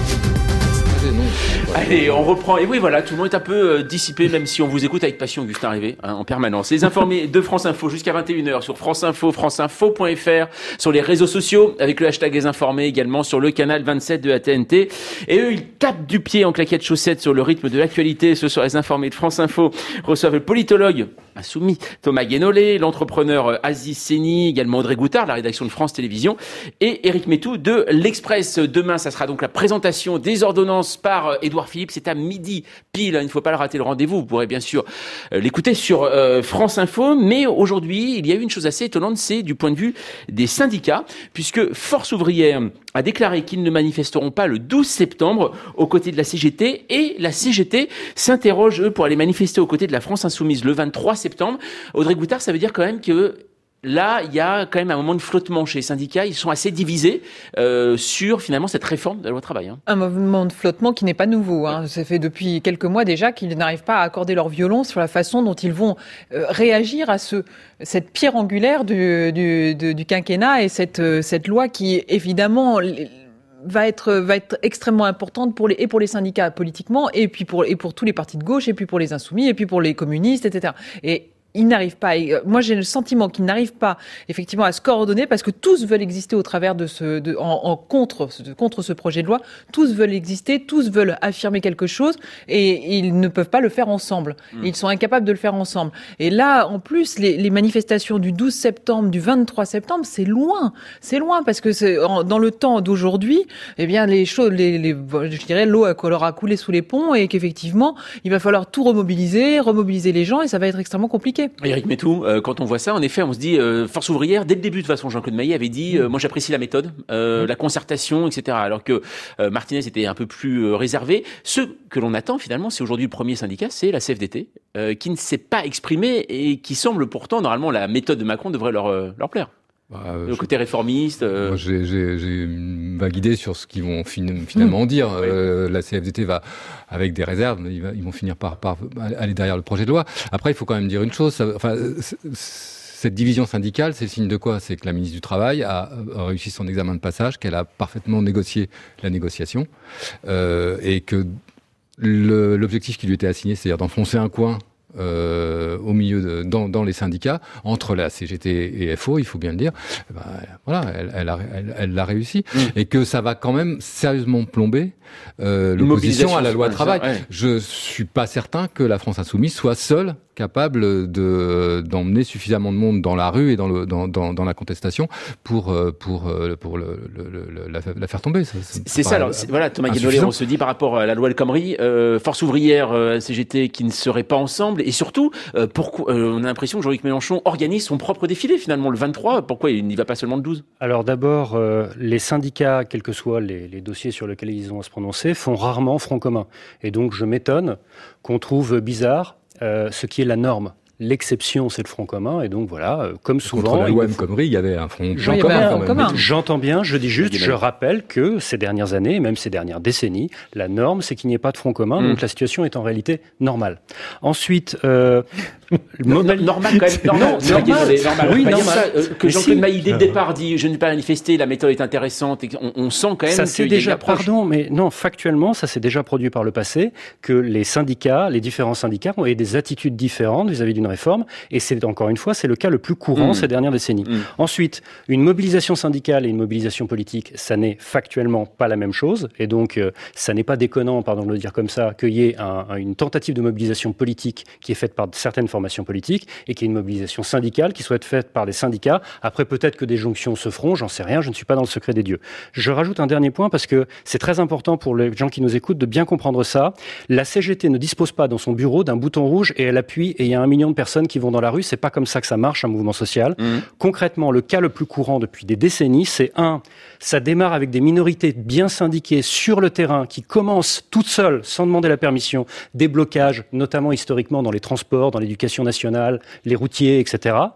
Allez, on reprend. Et oui, voilà, tout le monde est un peu euh, dissipé, même si on vous écoute avec passion, Augustin Rivet, hein, en permanence. Les informés de France Info jusqu'à vingt et une heures sur France Info, franceinfo point fr, sur les réseaux sociaux, avec le hashtag Les Informés, également sur le canal vingt-sept de la T N T. Et eux, ils tapent du pied en claquettes chaussettes sur le rythme de l'actualité. Ce soir, les informés de France Info reçoivent le politologue insoumis Thomas Guénolé, l'entrepreneur Aziz Seni, également Audrey Goutard, la rédaction de France Télévisions, et Éric Métou de l'Express. Demain, ça sera donc la présentation des ordonnances par Édouard Philippe. C'est à midi pile. Il ne faut pas le rater le rendez-vous. Vous pourrez bien sûr l'écouter sur euh, France Info. Mais aujourd'hui, il y a eu une chose assez étonnante, c'est du point de vue des syndicats, puisque Force ouvrière a déclaré qu'ils ne manifesteront pas le douze septembre aux côtés de la C G T, et la C G T s'interroge, eux, pour aller manifester aux côtés de la France Insoumise le vingt-trois septembre. Audrey Goutard, ça veut dire quand même que là, il y a quand même un moment de flottement chez les syndicats. Ils sont assez divisés euh, sur, finalement, cette réforme de la loi travail. Hein. Un moment de flottement qui n'est pas nouveau. Hein. Ça fait depuis quelques mois déjà qu'ils n'arrivent pas à accorder leur violon sur la façon dont ils vont euh, réagir à ce, cette pierre angulaire du, du, du, du quinquennat et cette, euh, cette loi qui, évidemment, va être va être extrêmement importante pour les et pour les syndicats politiquement, et puis pour et pour tous les partis de gauche, et puis pour les insoumis, et puis pour les communistes, et cetera. Et ils n'arrivent pas. Moi, j'ai le sentiment qu'ils n'arrivent pas, effectivement, à se coordonner parce que tous veulent exister au travers de ce, de, en, en contre, contre ce projet de loi. Tous veulent exister, tous veulent affirmer quelque chose, et ils ne peuvent pas le faire ensemble. Mmh. Ils sont incapables de le faire ensemble. Et là, en plus, les, les manifestations du douze septembre, du vingt-trois septembre, c'est loin, c'est loin parce que c'est en, dans le temps d'aujourd'hui, eh bien, les choses, les, les, je dirais, l'eau leur a coulé sous les ponts, et qu'effectivement, il va falloir tout remobiliser, remobiliser les gens, et ça va être extrêmement compliqué. Éric Métou, euh, quand on voit ça, en effet, on se dit, euh, Force ouvrière, dès le début, de toute façon, Jean-Claude Maillet avait dit, euh, moi j'apprécie la méthode, euh, la concertation, et cetera. Alors que euh, Martinez était un peu plus euh, réservé. Ce que l'on attend, finalement, c'est aujourd'hui le premier syndicat, c'est la C F D T, euh, qui ne s'est pas exprimé et qui semble pourtant, normalement, la méthode de Macron devrait leur, euh, leur plaire. Bah, euh, le côté réformiste. Euh... Moi, j'ai, j'ai, j'ai une vague idée sur ce qu'ils vont fin, finalement mmh. dire. Oui. Euh, la C F D T va, avec des réserves, ils, va, ils vont finir par, par aller derrière le projet de loi. Après, il faut quand même dire une chose. Ça, enfin, cette division syndicale, c'est le signe de quoi ? C'est que la ministre du Travail a, a réussi son examen de passage, qu'elle a parfaitement négocié la négociation, euh, et que le, l'objectif qui lui était assigné, c'est-à-dire d'enfoncer un coin Euh, au milieu de, dans, dans les syndicats, entre la C G T et F O, il faut bien le dire, ben, voilà, elle, elle, a, elle, elle l'a réussi, mmh. et que ça va quand même sérieusement plomber euh, l'opposition à la loi travail. Ça, ouais. Je suis pas certain que la France Insoumise soit seule capable de d'emmener suffisamment de monde dans la rue et dans le dans dans, dans la contestation pour pour pour le, le, le, la, la faire tomber. Ça, c'est c'est ça. Alors c'est, voilà, Thomas Guénolé, on se dit par rapport à la loi El Khomri, euh, Force ouvrière, euh, C G T qui ne seraient pas ensemble, et surtout euh, pourquoi euh, on a l'impression que Jean-Luc Mélenchon organise son propre défilé finalement le vingt-trois. Pourquoi il n'y va pas seulement le douze ? Alors d'abord, euh, les syndicats, quels que soient les, les dossiers sur lesquels ils ont à se prononcer, font rarement front commun. Et donc je m'étonne qu'on trouve bizarre Euh, ce qui est la norme. L'exception, c'est le front commun, et donc voilà, euh, comme souvent... Contre la loi El Khomri, il y avait un front J'entends, commun, quand même. commun. J'entends bien, je dis juste, je rappelle que ces dernières années, même ces dernières décennies, la norme, c'est qu'il n'y ait pas de front commun, mmh. donc la situation est en réalité normale. Ensuite... Euh, normal, normal quand même. Normal, normal, normal. normal. Oui, normal. Ça, euh, que Jean-Claude si. Maillet, dès le départ, dit « je ne vais pas manifester, la méthode est intéressante », et on, on sent quand même ça qu'il y a déjà, pardon, mais non, factuellement, ça s'est déjà produit par le passé, que les syndicats, les différents syndicats ont eu des attitudes différentes vis-à-vis d'une réforme. Et c'est, encore une fois, c'est le cas le plus courant mmh. ces dernières décennies. Mmh. Ensuite, une mobilisation syndicale et une mobilisation politique, ça n'est factuellement pas la même chose. Et donc, euh, ça n'est pas déconnant, pardon de le dire comme ça, qu'il y ait un, un, une tentative de mobilisation politique qui est faite par certaines formations politiques et qu'il y ait une mobilisation syndicale qui soit faite par des syndicats. Après, peut-être que des jonctions se feront, j'en sais rien, je ne suis pas dans le secret des dieux. Je rajoute un dernier point parce que c'est très important pour les gens qui nous écoutent de bien comprendre ça. La C G T ne dispose pas dans son bureau d'un bouton rouge et elle appuie et il y a un million de personnes qui vont dans la rue. C'est pas comme ça que ça marche, un mouvement social. Mmh. Concrètement, le cas le plus courant depuis des décennies, c'est un, ça démarre avec des minorités bien syndiquées sur le terrain qui commencent toutes seules, sans demander la permission, des blocages, notamment historiquement dans les transports, dans l'éducation nationale, les routiers, et cetera.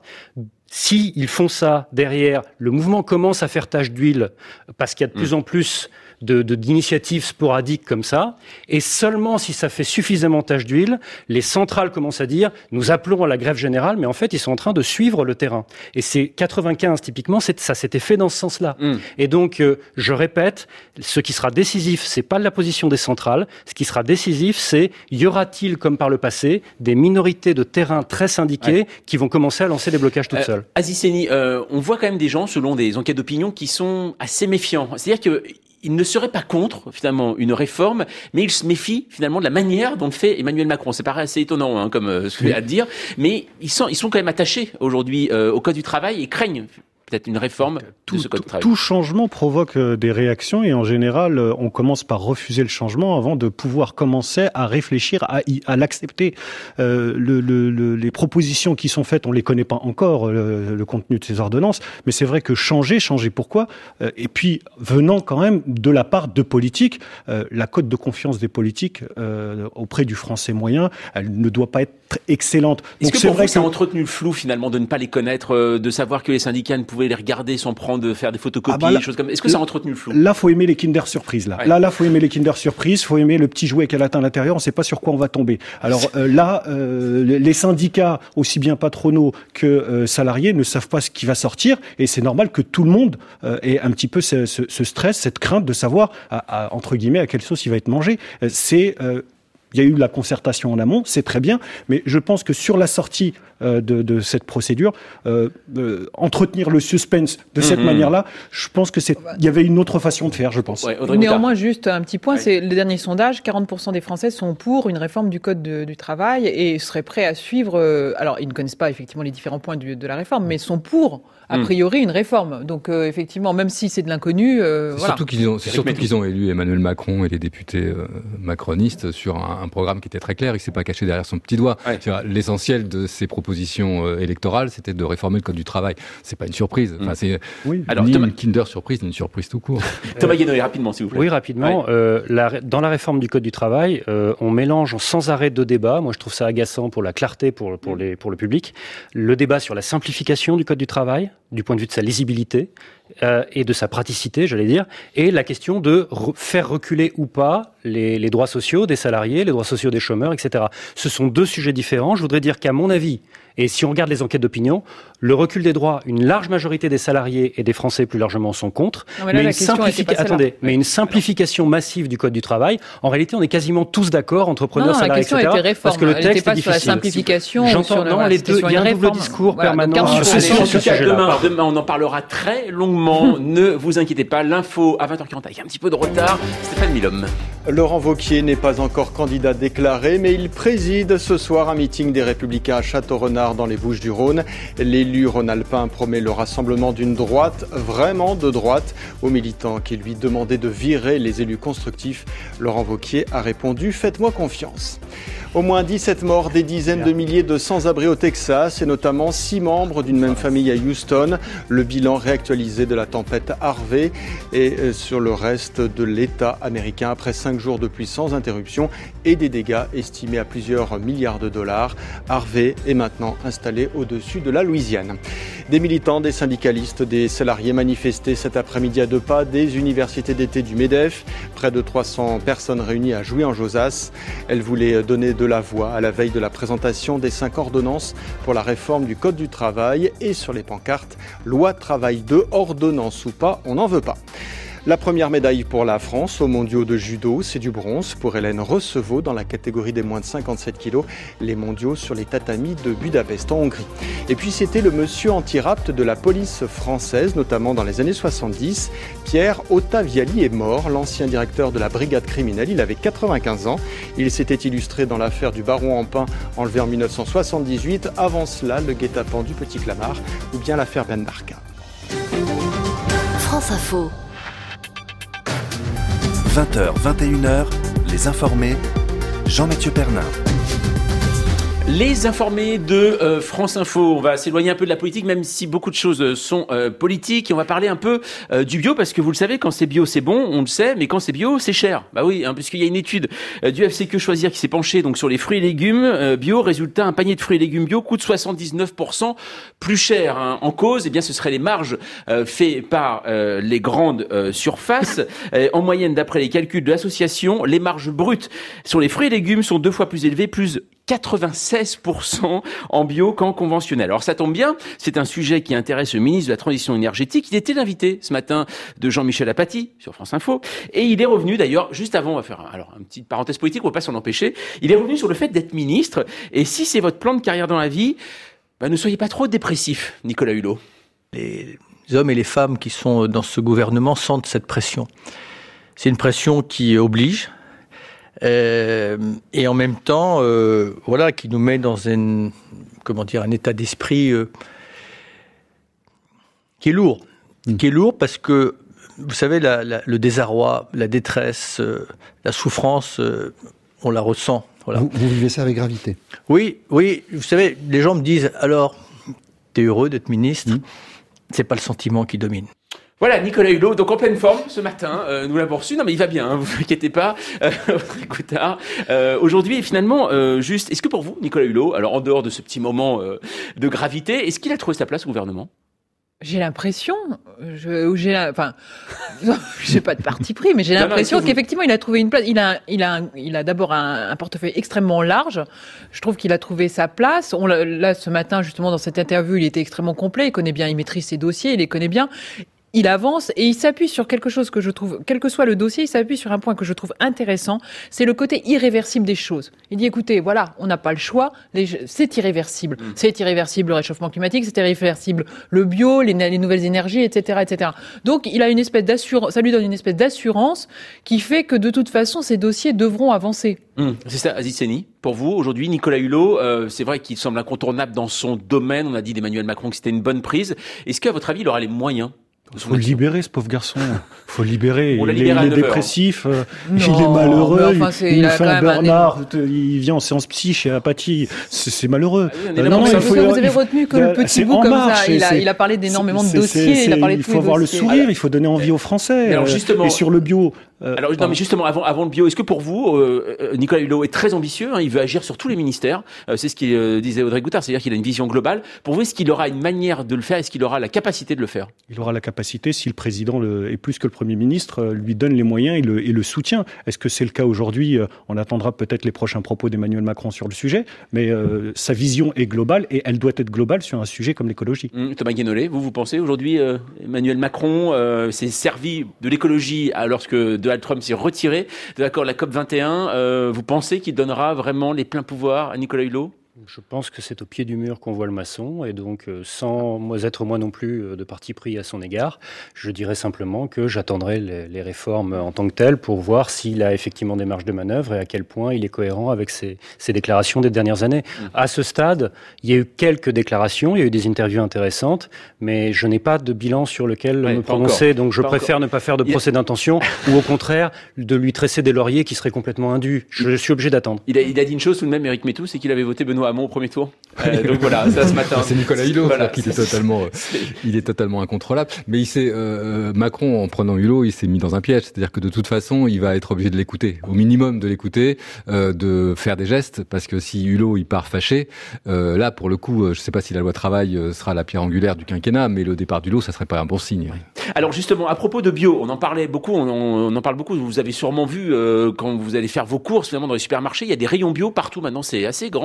Si ils font ça derrière, le mouvement commence à faire tache d'huile parce qu'il y a de mmh. plus en plus de, de, d'initiatives sporadiques comme ça, et seulement si ça fait suffisamment tache d'huile, les centrales commencent à dire « nous appelons à la grève générale », mais en fait, ils sont en train de suivre le terrain. Et c'est quatre-vingt-quinze, typiquement, c'est, ça s'était fait dans ce sens-là. Mm. Et donc, euh, je répète, ce qui sera décisif, c'est pas la position des centrales, ce qui sera décisif, c'est y aura-t-il, comme par le passé, des minorités de terrain très syndiquées ouais. qui vont commencer à lancer des blocages toutes euh, seules. Aziz Seni, euh, on voit quand même des gens, selon des enquêtes d'opinion, qui sont assez méfiants. C'est-à-dire que il ne serait pas contre, finalement, une réforme, mais il se méfie, finalement, de la manière dont le fait Emmanuel Macron. Ça paraît assez étonnant, hein, comme euh, ce que oui. à dire, mais ils sont, ils sont quand même attachés, aujourd'hui, euh, au Code du travail et craignent peut-être une réforme tout, de ce Code du travail. Tout changement provoque des réactions et en général, on commence par refuser le changement avant de pouvoir commencer à réfléchir, à, y, à l'accepter. Euh, le, le, le, les propositions qui sont faites, on les connaît pas encore, le, le contenu de ces ordonnances, mais c'est vrai que changer, changer pourquoi euh, et puis, venant quand même de la part de politiques, euh, la cote de confiance des politiques euh, auprès du français moyen, elle ne doit pas être excellente. Est-ce Donc, que c'est pour vrai vous, ça a que... entretenu le flou, finalement, de ne pas les connaître, euh, de savoir que les syndicats ne pouvaient les regarder sans prendre, faire des photocopies, ah bah là, des choses comme. Est-ce que ça a entretenu le flou? Là, faut aimer les Kinder Surprise. Là, ouais. là, là, faut aimer les Kinder Surprise. Faut aimer le petit jouet qu'elle atteint à l'intérieur. On ne sait pas sur quoi on va tomber. Alors euh, là, euh, les syndicats, aussi bien patronaux que euh, salariés, ne savent pas ce qui va sortir, et c'est normal que tout le monde euh, ait un petit peu ce, ce, ce stress, cette crainte de savoir, à, à, entre guillemets, à quelle sauce il va être mangé. Euh, c'est euh, Il y a eu la concertation en amont, c'est très bien, mais je pense que sur la sortie euh, de, de cette procédure, euh, euh, entretenir le suspense de cette mmh. manière-là, je pense que c'est, il y avait une autre façon de faire, je pense. Ouais, Néanmoins, juste un petit point, ouais. c'est le dernier sondage, quarante pour cent des Français sont pour une réforme du Code de, du travail et seraient prêts à suivre, euh, alors ils ne connaissent pas effectivement les différents points du, de la réforme, mais sont pour, a priori, une réforme. Donc euh, effectivement, même si c'est de l'inconnu, euh, c'est voilà. surtout qu'ils ont, c'est surtout qu'ils ont élu Emmanuel Macron et les députés euh, macronistes sur un, un programme qui était très clair, il ne s'est pas caché derrière son petit doigt. Ouais. L'essentiel de ces propositions euh, électorales, c'était de réformer le Code du travail. C'est pas une surprise. Enfin, c'est oui. Alors, ni Thomas... une Kinder surprise, ni une surprise tout court. Thomas Guénoy, rapidement, s'il vous plaît. Oui, rapidement. Ouais. Euh, la, dans la réforme du Code du travail, euh, on mélange sans arrêt deux débats. Moi, je trouve ça agaçant pour la clarté, pour, pour, les, pour le public. Le débat sur la simplification du Code du travail, du point de vue de sa lisibilité euh, et de sa praticité, j'allais dire, et la question de re- faire reculer ou pas les, les droits sociaux des salariés, les droits sociaux des chômeurs, et cetera. Ce sont deux sujets différents. Je voudrais dire qu'à mon avis, et si on regarde les enquêtes d'opinion, le recul des droits, une large majorité des salariés et des Français plus largement sont contre. Non, mais là, mais, une simplifica... Attendez, mais une simplification massive du Code du travail, en réalité, on est quasiment tous d'accord, entrepreneurs, non, salariés, et cetera. Était réforme. Parce que le Elle texte pas est difficile. Sur la simplification. J'entends, sur non, le, les deux, il y a un double discours voilà, permanent. Ah, sur ce sujet. Demain, demain, on en parlera très longuement. Ne vous inquiétez pas. L'info à vingt heures quarante, avec un petit peu de retard. Stéphane Milhomme. Laurent Wauquiez n'est pas encore candidat déclaré, mais il préside ce soir un meeting des Républicains à Château-Renard dans les Bouches-du-Rhône. L'élu rhône-alpin promet le rassemblement d'une droite, vraiment de droite, aux militants qui lui demandaient de virer les élus constructifs. Laurent Wauquiez a répondu « Faites-moi confiance ». Au moins dix-sept morts, des dizaines de milliers de sans-abri au Texas et notamment six membres d'une même famille à Houston. Le bilan réactualisé de la tempête Harvey et sur le reste de l'État américain après cinq jours de pluie sans interruption et des dégâts estimés à plusieurs milliards de dollars. Harvey est maintenant installé au-dessus de la Louisiane. Des militants, des syndicalistes, des salariés manifestaient cet après-midi à deux pas des universités d'été du MEDEF. Près de trois cents personnes réunies à Jouy-en-Josas. Elles voulaient donner de la voix à la veille de la présentation des cinq ordonnances pour la réforme du Code du travail et sur les pancartes « Loi travail deux, ordonnance ou pas, on n'en veut pas ». La première médaille pour la France aux mondiaux de judo, c'est du bronze pour Hélène Recevaux dans la catégorie des moins de cinquante-sept kilos, les mondiaux sur les tatamis de Budapest en Hongrie. Et puis c'était le monsieur anti-rapt de la police française, notamment dans les années soixante-dix. Pierre Ottaviali est mort, l'ancien directeur de la brigade criminelle, il avait quatre-vingt-quinze ans. Il s'était illustré dans l'affaire du baron Empin enlevé en mille neuf cent soixante-dix-huit, avant cela le guet-apens du Petit Clamart ou bien l'affaire Ben Barka. France Info. vingt heures, vingt et une heures, Les Informés, Jean-Mathieu Pernin. Les informés de euh, France Info, on va s'éloigner un peu de la politique, même si beaucoup de choses sont euh, politiques, et on va parler un peu euh, du bio, parce que vous le savez, quand c'est bio, c'est bon, on le sait, mais quand c'est bio, c'est cher. Bah oui, hein, puisqu'il y a une étude euh, du F C Que Choisir qui s'est penchée donc sur les fruits et légumes euh, bio. Résultat, un panier de fruits et légumes bio coûte soixante-dix-neuf pour cent plus cher. Hein. En cause, eh bien, ce seraient les marges euh, faites par euh, les grandes euh, surfaces. Euh, en moyenne, d'après les calculs de l'association, les marges brutes sur les fruits et légumes sont deux fois plus élevées, plus quatre-vingt-seize pour cent en bio qu'en conventionnel. Alors ça tombe bien, c'est un sujet qui intéresse le ministre de la Transition énergétique. Il était l'invité ce matin de Jean-Michel Apathy sur France Info, et il est revenu d'ailleurs, juste avant, on va faire un, alors une petite parenthèse politique, on ne va pas s'en empêcher, il est revenu sur le fait d'être ministre, et si c'est votre plan de carrière dans la vie, bah, ne soyez pas trop dépressif, Nicolas Hulot. Les hommes et les femmes qui sont dans ce gouvernement sentent cette pression. C'est une pression qui oblige, Euh, et en même temps, euh, voilà, qui nous met dans un, comment dire, un état d'esprit euh, qui est lourd, mmh. qui est lourd parce que vous savez, la, la, le désarroi, la détresse, euh, la souffrance, euh, on la ressent. Voilà. Vous, vous vivez ça avec gravité. Oui, oui. Vous savez, les gens me disent alors, t'es heureux d'être ministre ? Mmh. C'est pas le sentiment qui domine. Voilà, Nicolas Hulot, donc en pleine forme ce matin, euh, nous l'avons reçu. Non mais il va bien, hein, vous inquiétez pas, euh, écoutez, euh, aujourd'hui, finalement, euh, juste, est-ce que pour vous, Nicolas Hulot, alors en dehors de ce petit moment euh, de gravité, est-ce qu'il a trouvé sa place au gouvernement ? J'ai l'impression, je, j'ai, la, enfin, j'ai pas de parti pris, mais j'ai l'impression non, non, qu'effectivement il a trouvé une place. Il a, il a, il a d'abord un, un portefeuille extrêmement large. Je trouve qu'il a trouvé sa place. On là, ce matin, justement, dans cette interview, il était extrêmement complet. Il connaît bien, il maîtrise ses dossiers, il les connaît bien. Il avance et il s'appuie sur quelque chose que je trouve, quel que soit le dossier, il s'appuie sur un point que je trouve intéressant, c'est le côté irréversible des choses. Il dit, écoutez, voilà, on n'a pas le choix, les, c'est irréversible. Mmh. C'est irréversible le réchauffement climatique, c'est irréversible le bio, les, les nouvelles énergies, et cetera, et cetera. Donc, il a une espèce d'assurance, ça lui donne une espèce d'assurance qui fait que de toute façon, ces dossiers devront avancer. Mmh. C'est ça, Aziz Seni. Pour vous, aujourd'hui, Nicolas Hulot, euh, c'est vrai qu'il semble incontournable dans son domaine. On a dit d'Emmanuel Macron que c'était une bonne prise. Est-ce qu'à votre avis, il aura les moyens? Il faut le libérer, ce pauvre garçon. Il faut le libérer. On il, libère il est dépressif, euh, il est malheureux, enfin, c'est, il, il fait un Bernard, un... il vient en séance psy chez Apathie. C'est, c'est malheureux. Ah oui, euh, non, non, il faut, vous avez il faut, retenu que le petit bout comme marche, ça. Il a, il a parlé d'énormément de dossiers. Il a parlé de tous les dossiers. Il faut avoir le sourire, alors, il faut donner envie aux Français. Alors justement, et sur le bio. Euh, alors non, mais justement, avant, avant le bio, est-ce que pour vous, euh, Nicolas Hulot est très ambitieux, hein, il veut agir sur tous les ministères, euh, c'est ce qu'il euh, disait Audrey Goutard, c'est-à-dire qu'il a une vision globale. Pour vous, est-ce qu'il aura une manière de le faire? Est-ce qu'il aura la capacité de le faire? Il aura la capacité si le président, le, et plus que le Premier ministre, euh, lui donne les moyens et le, et le soutien. Est-ce que c'est le cas aujourd'hui? euh, On attendra peut-être les prochains propos d'Emmanuel Macron sur le sujet, mais euh, sa vision est globale et elle doit être globale sur un sujet comme l'écologie. Mmh, Thomas Guénolé, vous, vous pensez aujourd'hui, euh, Emmanuel Macron euh, s'est servi de l'écologie lorsque Donald Trump s'est retiré de l'accord de la COP vingt et un, euh, vous pensez qu'il donnera vraiment les pleins pouvoirs à Nicolas Hulot? Je pense que c'est au pied du mur qu'on voit le maçon, et donc euh, sans moi, être moi non plus euh, de parti pris à son égard, je dirais simplement que j'attendrai les, les réformes en tant que telles pour voir s'il a effectivement des marges de manœuvre et à quel point il est cohérent avec ses, ses déclarations des dernières années. Mmh. À ce stade, il y a eu quelques déclarations, il y a eu des interviews intéressantes, mais je n'ai pas de bilan sur lequel ouais, me prononcer, encore. donc je pas préfère encore. ne pas faire de procès a... d'intention ou au contraire de lui tresser des lauriers qui seraient complètement indus. Je, je suis obligé d'attendre. Il a, il a dit une chose tout de même, Éric Métou, c'est qu'il avait voté Benoît Hamon au premier tour. Euh, donc voilà, ça ce matin. C'est Nicolas Hulot, voilà, qui est totalement, c'est... il est totalement incontrôlable. Mais il s'est, euh, Macron, en prenant Hulot, il s'est mis dans un piège. C'est-à-dire que de toute façon, il va être obligé de l'écouter, au minimum de l'écouter, euh, de faire des gestes, parce que si Hulot il part fâché, euh, là pour le coup, je sais pas si la loi travail sera la pierre angulaire du quinquennat, mais le départ d'Hulot, ça serait pas un bon signe. Alors justement, à propos de bio, on en parlait beaucoup, on en, on en parle beaucoup. Vous avez sûrement vu euh, quand vous allez faire vos courses, finalement dans les supermarchés, il y a des rayons bio partout maintenant. C'est assez grand, hein, d'ailleurs.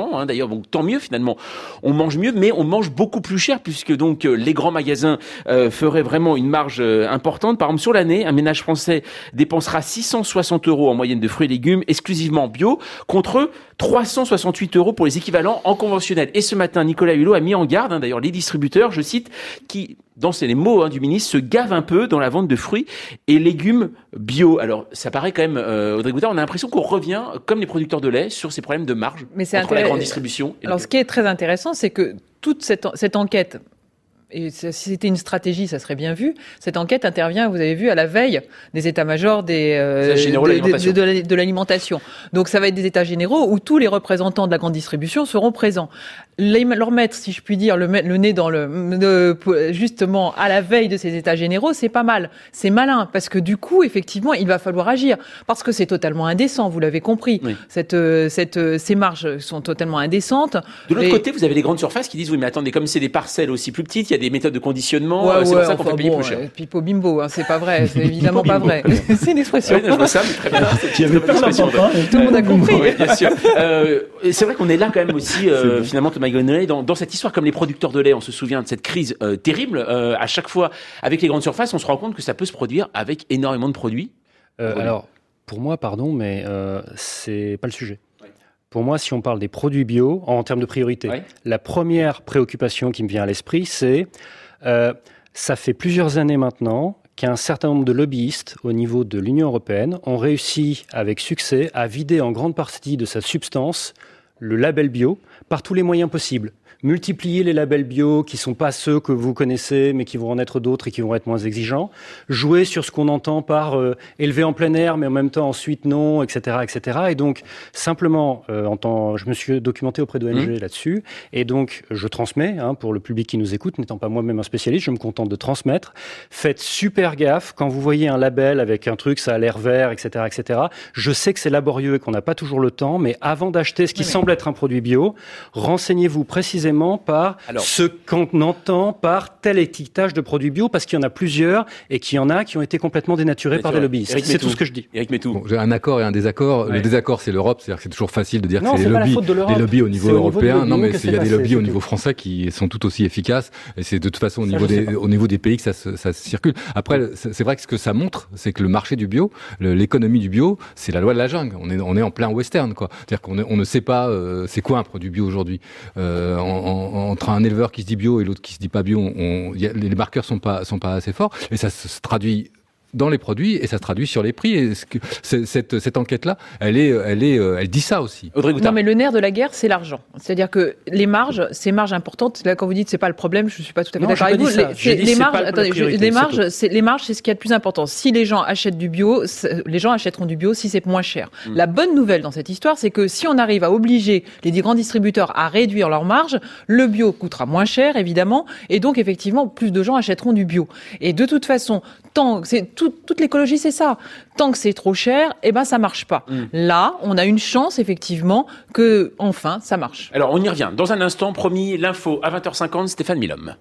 donc tant mieux finalement. On mange mieux, mais on mange beaucoup plus cher puisque donc les grands magasins euh, feraient vraiment une marge euh, importante. Par exemple, sur l'année, un ménage français dépensera six cent soixante euros en moyenne de fruits et légumes exclusivement bio, contre trois cent soixante-huit euros pour les équivalents en conventionnel. Et ce matin, Nicolas Hulot a mis en garde, hein, d'ailleurs, les distributeurs, je cite, qui, dans ces les mots hein, du ministre, se gavent un peu dans la vente de fruits et légumes bio. Alors, ça paraît quand même, euh, Audrey Goutard, on a l'impression qu'on revient, comme les producteurs de lait, sur ces problèmes de marge Mais c'est entre la grande distribution. Et Alors, le... ce qui est très intéressant, c'est que toute cette, cette enquête, et si c'était une stratégie, ça serait bien vu. Cette enquête intervient, vous avez vu, à la veille des états-majors des, euh, de, de, de, de l'alimentation. Donc ça va être des états généraux où tous les représentants de la grande distribution seront présents. Les, leur mettre, si je puis dire, le, le nez dans le, de, justement, à la veille de ces états généraux, c'est pas mal. C'est malin, parce que du coup, effectivement, il va falloir agir. Parce que c'est totalement indécent, vous l'avez compris. Oui. Cette, cette, ces marges sont totalement indécentes. De l'autre et... côté, vous avez les grandes surfaces qui disent, oui, mais attendez, comme c'est des parcelles aussi plus petites, il y a des méthodes de conditionnement, ouais, c'est ouais, pour ça qu'on enfin fait payer bon, plus cher. Euh, pipo bimbo, hein, c'est pas vrai, c'est évidemment pas vrai. C'est une expression. Oui, je vois ça, mais très bien. Tu avais pas l'impression. Tout le monde a compris. Oui, bien sûr. Euh, c'est vrai qu'on est là quand même aussi, euh, finalement, Thomas Gonnet, dans, dans cette histoire, comme les producteurs de lait, on se souvient de cette crise euh, terrible. Euh, à chaque fois, avec les grandes surfaces, on se rend compte que ça peut se produire avec énormément de produits. Euh, alors, pour moi, pardon, mais euh, c'est pas le sujet. Pour moi, si on parle des produits bio, en termes de priorité, ouais. la première préoccupation qui me vient à l'esprit, c'est euh, ça fait plusieurs années maintenant qu'un certain nombre de lobbyistes au niveau de l'Union européenne ont réussi avec succès à vider en grande partie de sa substance le label bio par tous les moyens possibles. Multiplier les labels bio qui sont pas ceux que vous connaissez, mais qui vont en être d'autres et qui vont être moins exigeants. Jouer sur ce qu'on entend par euh, élever en plein air, mais en même temps ensuite non, et cetera, et cetera. Et donc simplement, euh, en tant, je me suis documenté auprès d'O N G mmh. là-dessus, et donc je transmets hein, pour le public qui nous écoute, n'étant pas moi-même un spécialiste, je me contente de transmettre. Faites super gaffe quand vous voyez un label avec un truc, ça a l'air vert, et cetera, et cetera. Je sais que c'est laborieux et qu'on n'a pas toujours le temps, mais avant d'acheter ce qui oui, semble mais... être un produit bio, renseignez-vous précisément par Alors, ce qu'on entend par tel étiquetage de produits bio, parce qu'il y en a plusieurs et qu'il y en a qui ont été complètement dénaturés par des lobbyistes. C'est tout ce que je dis. Éric Métou. Bon, j'ai un accord et un désaccord. Ouais. Le désaccord, c'est l'Europe, c'est-à-dire que c'est toujours facile de dire non, que c'est, c'est les lobbies, de les lobbies au niveau européen. Au niveau non, mais il y a des lobbies au niveau tout. français qui sont tout aussi efficaces. Et c'est de toute façon au niveau des, au niveau des pays que ça se, ça se circule. Après, c'est vrai que ce que ça montre, c'est que le marché du bio, le, l'économie du bio, c'est la loi de la jungle. On est, on est en plein western, quoi. C'est-à-dire qu'on est, on ne sait pas, euh, c'est quoi un produit bio aujourd'hui. Euh, en, en, entre un éleveur qui se dit bio et l'autre qui se dit pas bio, on, y a, les marqueurs sont pas sont pas assez forts et ça se traduit dans les produits et ça se traduit sur les prix. Et ce que, cette, cette enquête-là, elle est, elle est, elle dit ça aussi. Audrey Goutard. Non, mais le nerf de la guerre, c'est l'argent. C'est-à-dire que les marges, ces marges importantes. Là, quand vous dites c'est pas le problème, je suis pas tout à fait non, d'accord avec vous. Les, c'est, les, marges, c'est attendez, je, les marges, c'est les marges, c'est ce qui est le plus important. Si les gens achètent du bio, les gens achèteront du bio si c'est moins cher. Mmh. La bonne nouvelle dans cette histoire, c'est que si on arrive à obliger les grands distributeurs à réduire leurs marges, le bio coûtera moins cher, évidemment, et donc effectivement, plus de gens achèteront du bio. Et de toute façon, tant c'est tout, toute l'écologie, c'est ça. Tant que c'est trop cher, eh ben ça marche pas. Mmh. Là, on a une chance effectivement que enfin ça marche. Alors on y revient. Dans un instant, promis, l'info à vingt heures cinquante, Stéphane Milhomme.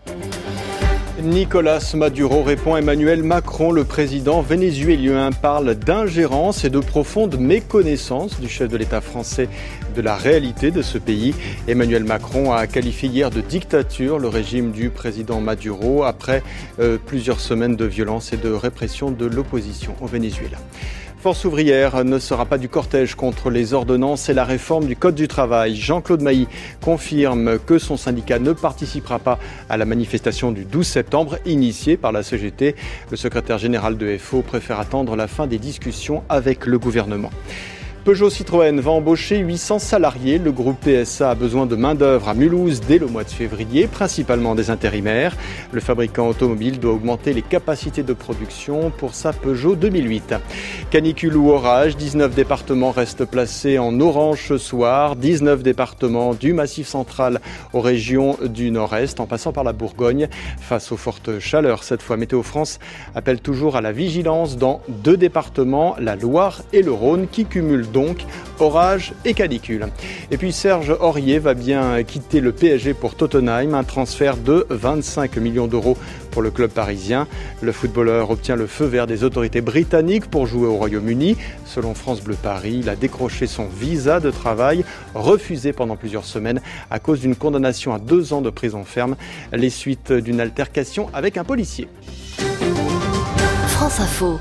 Nicolas Maduro répond à Emmanuel Macron. Le président vénézuélien parle d'ingérence et de profonde méconnaissance du chef de l'État français de la réalité de ce pays. Emmanuel Macron a qualifié hier de dictature le régime du président Maduro après euh, plusieurs semaines de violence et de répression de l'opposition au Venezuela. Force ouvrière ne sera pas du cortège contre les ordonnances et la réforme du Code du travail. Jean-Claude Mailly confirme que son syndicat ne participera pas à la manifestation du douze septembre initiée par la C G T. Le secrétaire général de F O préfère attendre la fin des discussions avec le gouvernement. Peugeot Citroën va embaucher huit cents salariés. Le groupe P S A a besoin de main-d'œuvre à Mulhouse dès le mois de février, principalement des intérimaires. Le fabricant automobile doit augmenter les capacités de production pour sa Peugeot deux mille huit. Canicule ou orage, dix-neuf départements restent placés en orange ce soir. dix-neuf départements du Massif central aux régions du Nord-Est, en passant par la Bourgogne. Face aux fortes chaleurs, cette fois, Météo France appelle toujours à la vigilance dans deux départements, la Loire et le Rhône, qui cumulent donc orage et canicule. Et puis Serge Aurier va bien quitter le P S G pour Tottenham, un transfert de vingt-cinq millions d'euros pour le club parisien. Le footballeur obtient le feu vert des autorités britanniques pour jouer au Royaume-Uni. Selon France Bleu Paris, il a décroché son visa de travail, refusé pendant plusieurs semaines à cause d'une condamnation à deux ans de prison ferme, les suites d'une altercation avec un policier. France Info.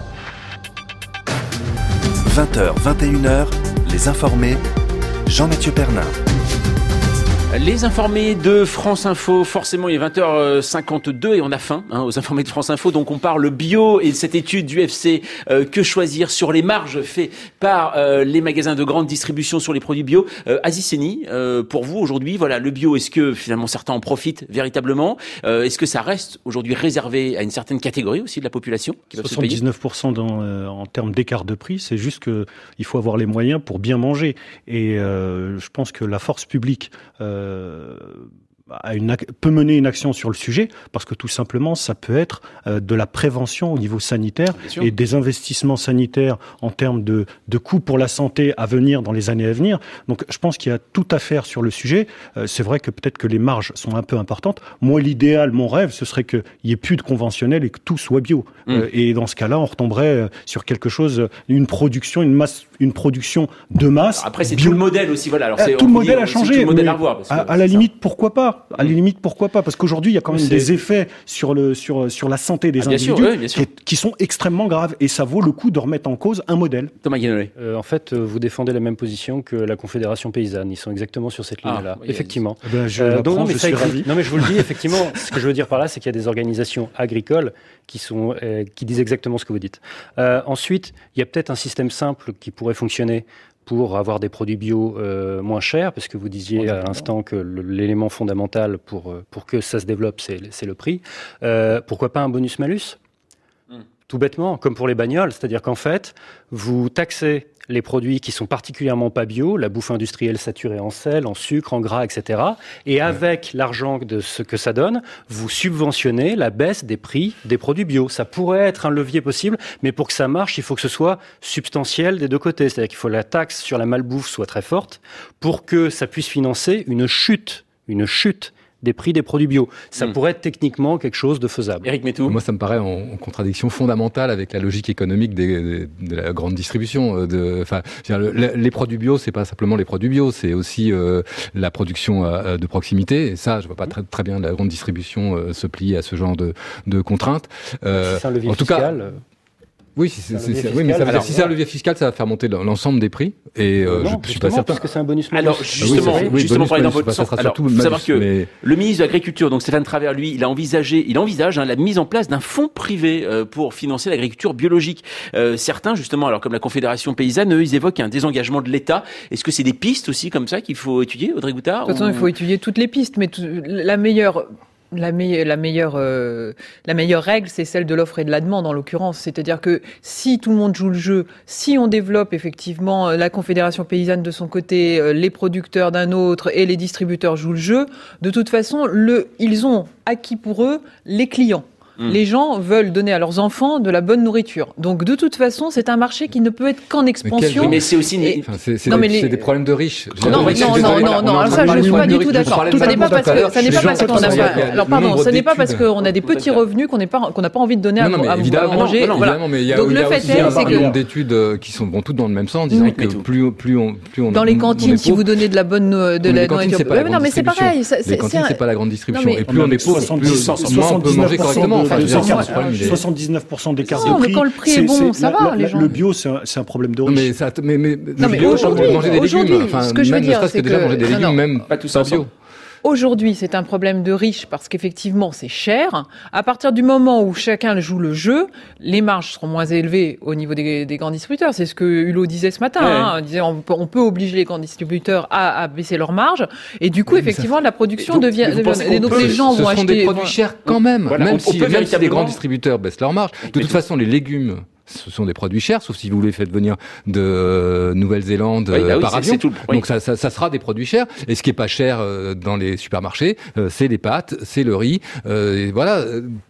vingt heures, vingt et une heures, les informés, Jean-Mathieu Pernin. Les informés de France Info, forcément il est vingt heures cinquante-deux et on a faim hein, aux informés de France Info, donc on parle bio et cette étude du F C euh, Que choisir sur les marges fait par euh, les magasins de grande distribution sur les produits bio. Euh, Aziz Seni, euh, pour vous aujourd'hui, voilà le bio, est-ce que finalement certains en profitent véritablement euh, Est-ce que ça reste aujourd'hui réservé à une certaine catégorie aussi de la population qui va soixante-dix-neuf pour cent dans, euh, en termes d'écart de prix, c'est juste qu'il faut avoir les moyens pour bien manger et euh, je pense que la force publique euh, A une, peut mener une action sur le sujet parce que tout simplement ça peut être euh, de la prévention au niveau sanitaire et des investissements sanitaires en termes de, de coûts pour la santé à venir dans les années à venir. Donc je pense qu'il y a tout à faire sur le sujet. Euh, c'est vrai que peut-être que les marges sont un peu importantes. Moi l'idéal, mon rêve, ce serait qu'il n'y ait plus de conventionnel et que tout soit bio. Mmh. Euh, et dans ce cas-là, on retomberait sur quelque chose, une production, une masse, une production de masse. Alors après c'est bio. Tout le modèle aussi, voilà. Alors, euh, c'est, tout le modèle dire, a changé. Tout le modèle à revoir. Parce que, à, à la limite, pourquoi pas? À la limite, pourquoi pas? Parce qu'aujourd'hui, il y a quand même c'est... des effets sur le sur sur la santé des ah, individus sûr, oui, qui, qui sont extrêmement graves et ça vaut le coup de remettre en cause un modèle. Thomas Guénolé. Euh, en fait, vous défendez la même position que la Confédération paysanne. Ils sont exactement sur cette ligne-là. Ah, oui, effectivement. Eh ben, je euh, donc, non, mais je ça suis existe. ravi. Non, mais je vous le dis. Effectivement, ce que je veux dire par là, c'est qu'il y a des organisations agricoles qui sont euh, qui disent exactement ce que vous dites. Euh, ensuite, il y a peut-être un système simple qui pourrait fonctionner pour avoir des produits bio euh, moins chers, parce que vous disiez à l'instant que le, l'élément fondamental pour, pour que ça se développe, c'est, c'est le prix. Euh, pourquoi pas un bonus-malus ? mm. Tout bêtement, comme pour les bagnoles, c'est-à-dire qu'en fait, vous taxez les produits qui sont particulièrement pas bio, la bouffe industrielle saturée en sel, en sucre, en gras, et cetera. Et avec l'argent de ce que ça donne, vous subventionnez la baisse des prix des produits bio. Ça pourrait être un levier possible, mais pour que ça marche, il faut que ce soit substantiel des deux côtés. C'est-à-dire qu'il faut que la taxe sur la malbouffe soit très forte pour que ça puisse financer une chute, une chute des prix des produits bio. Ça mmh. pourrait être techniquement quelque chose de faisable. Éric Métou. Moi, ça me paraît en, en contradiction fondamentale avec la logique économique des, des, de la grande distribution. De, enfin, le, les produits bio, c'est pas simplement les produits bio, c'est aussi euh, la production euh, de proximité. Et ça, je vois pas très, très bien la grande distribution euh, se plier à ce genre de, de contraintes. Euh, c'est un levier en tout fiscal. Cas, Oui, si c'est, c'est, c'est, oui, mais ça veut dire, si c'est un levier fiscal, ça va faire monter l'ensemble des prix. Et euh, non, je, je suis pas certain. Parce que c'est un bonus. Alors justement, ah oui, oui, justement, bonus, pour aller dans bonus, votre sens, alors, faut malus, savoir que mais... le ministre de l'Agriculture, donc Stéphane Travert, lui, il a envisagé, il envisage hein, la mise en place d'un fonds privé euh, pour financer l'agriculture biologique. Euh, certains, justement, alors comme la Confédération paysanne, eux, ils évoquent un désengagement de l'État. Est-ce que c'est des pistes aussi comme ça qu'il faut étudier, Audrey Goutard? De toute façon, ou... il faut étudier toutes les pistes, mais tout, la meilleure. La, me- la meilleure, euh, la meilleure règle, c'est celle de l'offre et de la demande, en l'occurrence. C'est-à-dire que si tout le monde joue le jeu, si on développe effectivement la Confédération paysanne de son côté, euh, les producteurs d'un autre et les distributeurs jouent le jeu, de toute façon, le, ils ont acquis pour eux les clients. Mmh. Les gens veulent donner à leurs enfants de la bonne nourriture. Donc, de toute façon, c'est un marché qui ne peut être qu'en expansion. Mais, mais c'est aussi une... et... enfin, c'est, c'est, non, des, les... c'est des problèmes de riches. Non, non, non, non, non, non. Alors ça, je ne suis pas du tout d'accord. Ça n'est pas parce que, ça n'est pas parce qu'on a pas, alors pardon, ce n'est pas parce qu'on a des petits revenus qu'on n'est pas, qu'on n'a pas envie de donner à manger. Évidemment, mais il y a aussi un nombre d'études qui vont toutes dans le même sens, disant que plus, plus on, plus on. Dans les cantines, si vous donnez de la bonne, de la nourriture. Non, mais c'est pareil. Les cantines, c'est pas la grande distribution. Et plus on est pauvre, plus moins on peut manger correctement. soixante-dix-neuf pour cent d'écart non, de prix. Mais quand le prix est, est bon, c'est, ça la, va, les gens. Le bio, c'est un, c'est un problème de riche. Mais, ça, mais, mais, non, mais bio, aujourd'hui, manger des légumes. Enfin, ce que je veux dire, c'est que déjà manger des légumes, non, non, même pas tout ça bio. Aujourd'hui, c'est un problème de riches parce qu'effectivement, c'est cher. À partir du moment où chacun joue le jeu, les marges seront moins élevées au niveau des, des grands distributeurs. C'est ce que Hulot disait ce matin. Ouais. Hein. Il disait, on, peut, on peut obliger les grands distributeurs à, à baisser leurs marges. Et du coup, oui, effectivement, ça... la production donc, devient... devient et donc, peut, les gens vont acheter... Ce sont des produits chers quand même. Voilà, même, si, même si les grands distributeurs baissent leurs marges. De toute façon, les légumes... ce sont des produits chers, sauf si vous les faites venir de euh, Nouvelle-Zélande oui, euh, par oui, avion. C'est, c'est oui. Donc ça, ça, ça sera des produits chers. Et ce qui est pas cher euh, dans les supermarchés, euh, c'est les pâtes, c'est le riz. Euh, et voilà.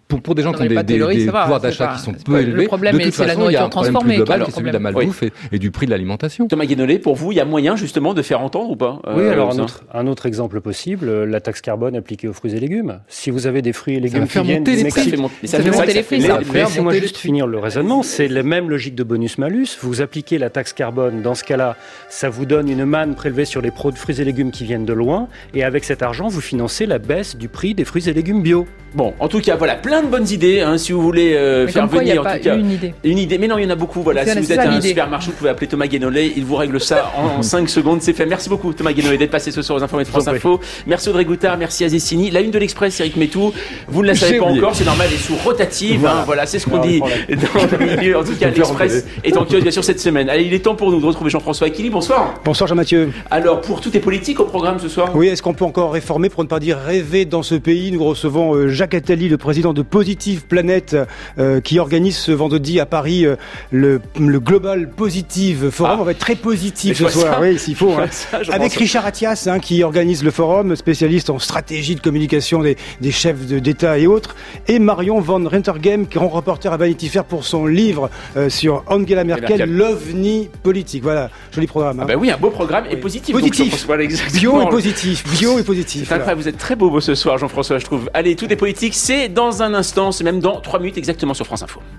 pour, pour des gens Non, qui ont les des, pâtes des, Laurier, des ça va, pouvoirs c'est d'achat pas- qui sont c'est peu pas- le élevés, problème, de toute c'est la façon, il y a un nourriture problème plus transformée, global alors, qui est celui de problème. la malbouffe et, et du prix de l'alimentation. Thomas Guénolé, pour vous, il y a moyen justement de faire entendre ou pas euh, Oui, alors un ça autre, un autre exemple possible, euh, la taxe carbone appliquée aux fruits et légumes. Si vous avez des fruits et légumes va faire qui viennent monter du les Mexique, prix. Ça fait monter- mais ça Ça fait fait ça monter que les ça fait- prix, ça va Mais faire laissez-moi monter les juste prix. finir le raisonnement. C'est la même logique de bonus-malus. Vous appliquez la taxe carbone. Dans ce cas-là, ça vous donne une manne prélevée sur les produits fruits et légumes qui viennent de loin. Et avec cet argent, vous financez la baisse du prix des fruits et légumes bio. Bon, en tout cas, voilà, plein de bonnes idées, hein, si vous voulez euh, Mais faire comme quoi, il y a venir, en pas tout cas, une idée. une idée. Mais non, il y en a beaucoup. Voilà, C'est si la- vous c'est êtes ça un l'idée. supermarché, vous pouvez appeler Thomas Guénolé. Il vous règle ça en, cinq secondes. C'est fait. Merci beaucoup, Thomas Guénolé, d'être passé ce soir aux Informés de France Je vous en Info. Merci Audrey Goutard, merci Azessini. La une de l'Express, Eric Métou. Vous ne la savez J'ai pas oublié. encore, c'est normal, elle est sous rotative. Voilà. Hein, voilà, c'est ce qu'on Non, dit le dans le milieu. En tout cas, l'Express est en kiosque bien sûr cette semaine. Allez, il est temps pour nous de retrouver Jean-François Aquili. Bonsoir. Bonsoir Jean-Mathieu. Alors, pour tout est politique au programme ce soir. Oui, est-ce qu'on peut encore réformer, pour ne pas dire rêver dans ce pays? Nous recevons euh, Jacques Attali, le président de Positive Planète, euh, qui organise ce vendredi à Paris euh, le, le Global Positive Forum. Ah. On va être très positif Mais ce je vois soir, ça. oui, s'il faut. Je vois hein. ça, je Avec pense. Richard Attias, hein, qui organise le forum, spécialiste en stratégie de communication des, des chefs de- d'État et autres. Et Marion Van Rentergem, grand reporter à Vanity Fair pour son livre euh, sur Angela Merkel, Merkel. l'OVNI politique. Voilà, joli programme. Ah hein. bah oui, un beau programme et positif. donc, Positif. Jean-François, voilà, exactement. Bio et positif. Bio et positif. C'est voilà. incroyable, vous êtes très beau, beau ce soir, Jean-François, je trouve. Allez, tout est politique, c'est dans un instant, c'est même dans trois minutes exactement sur France Info.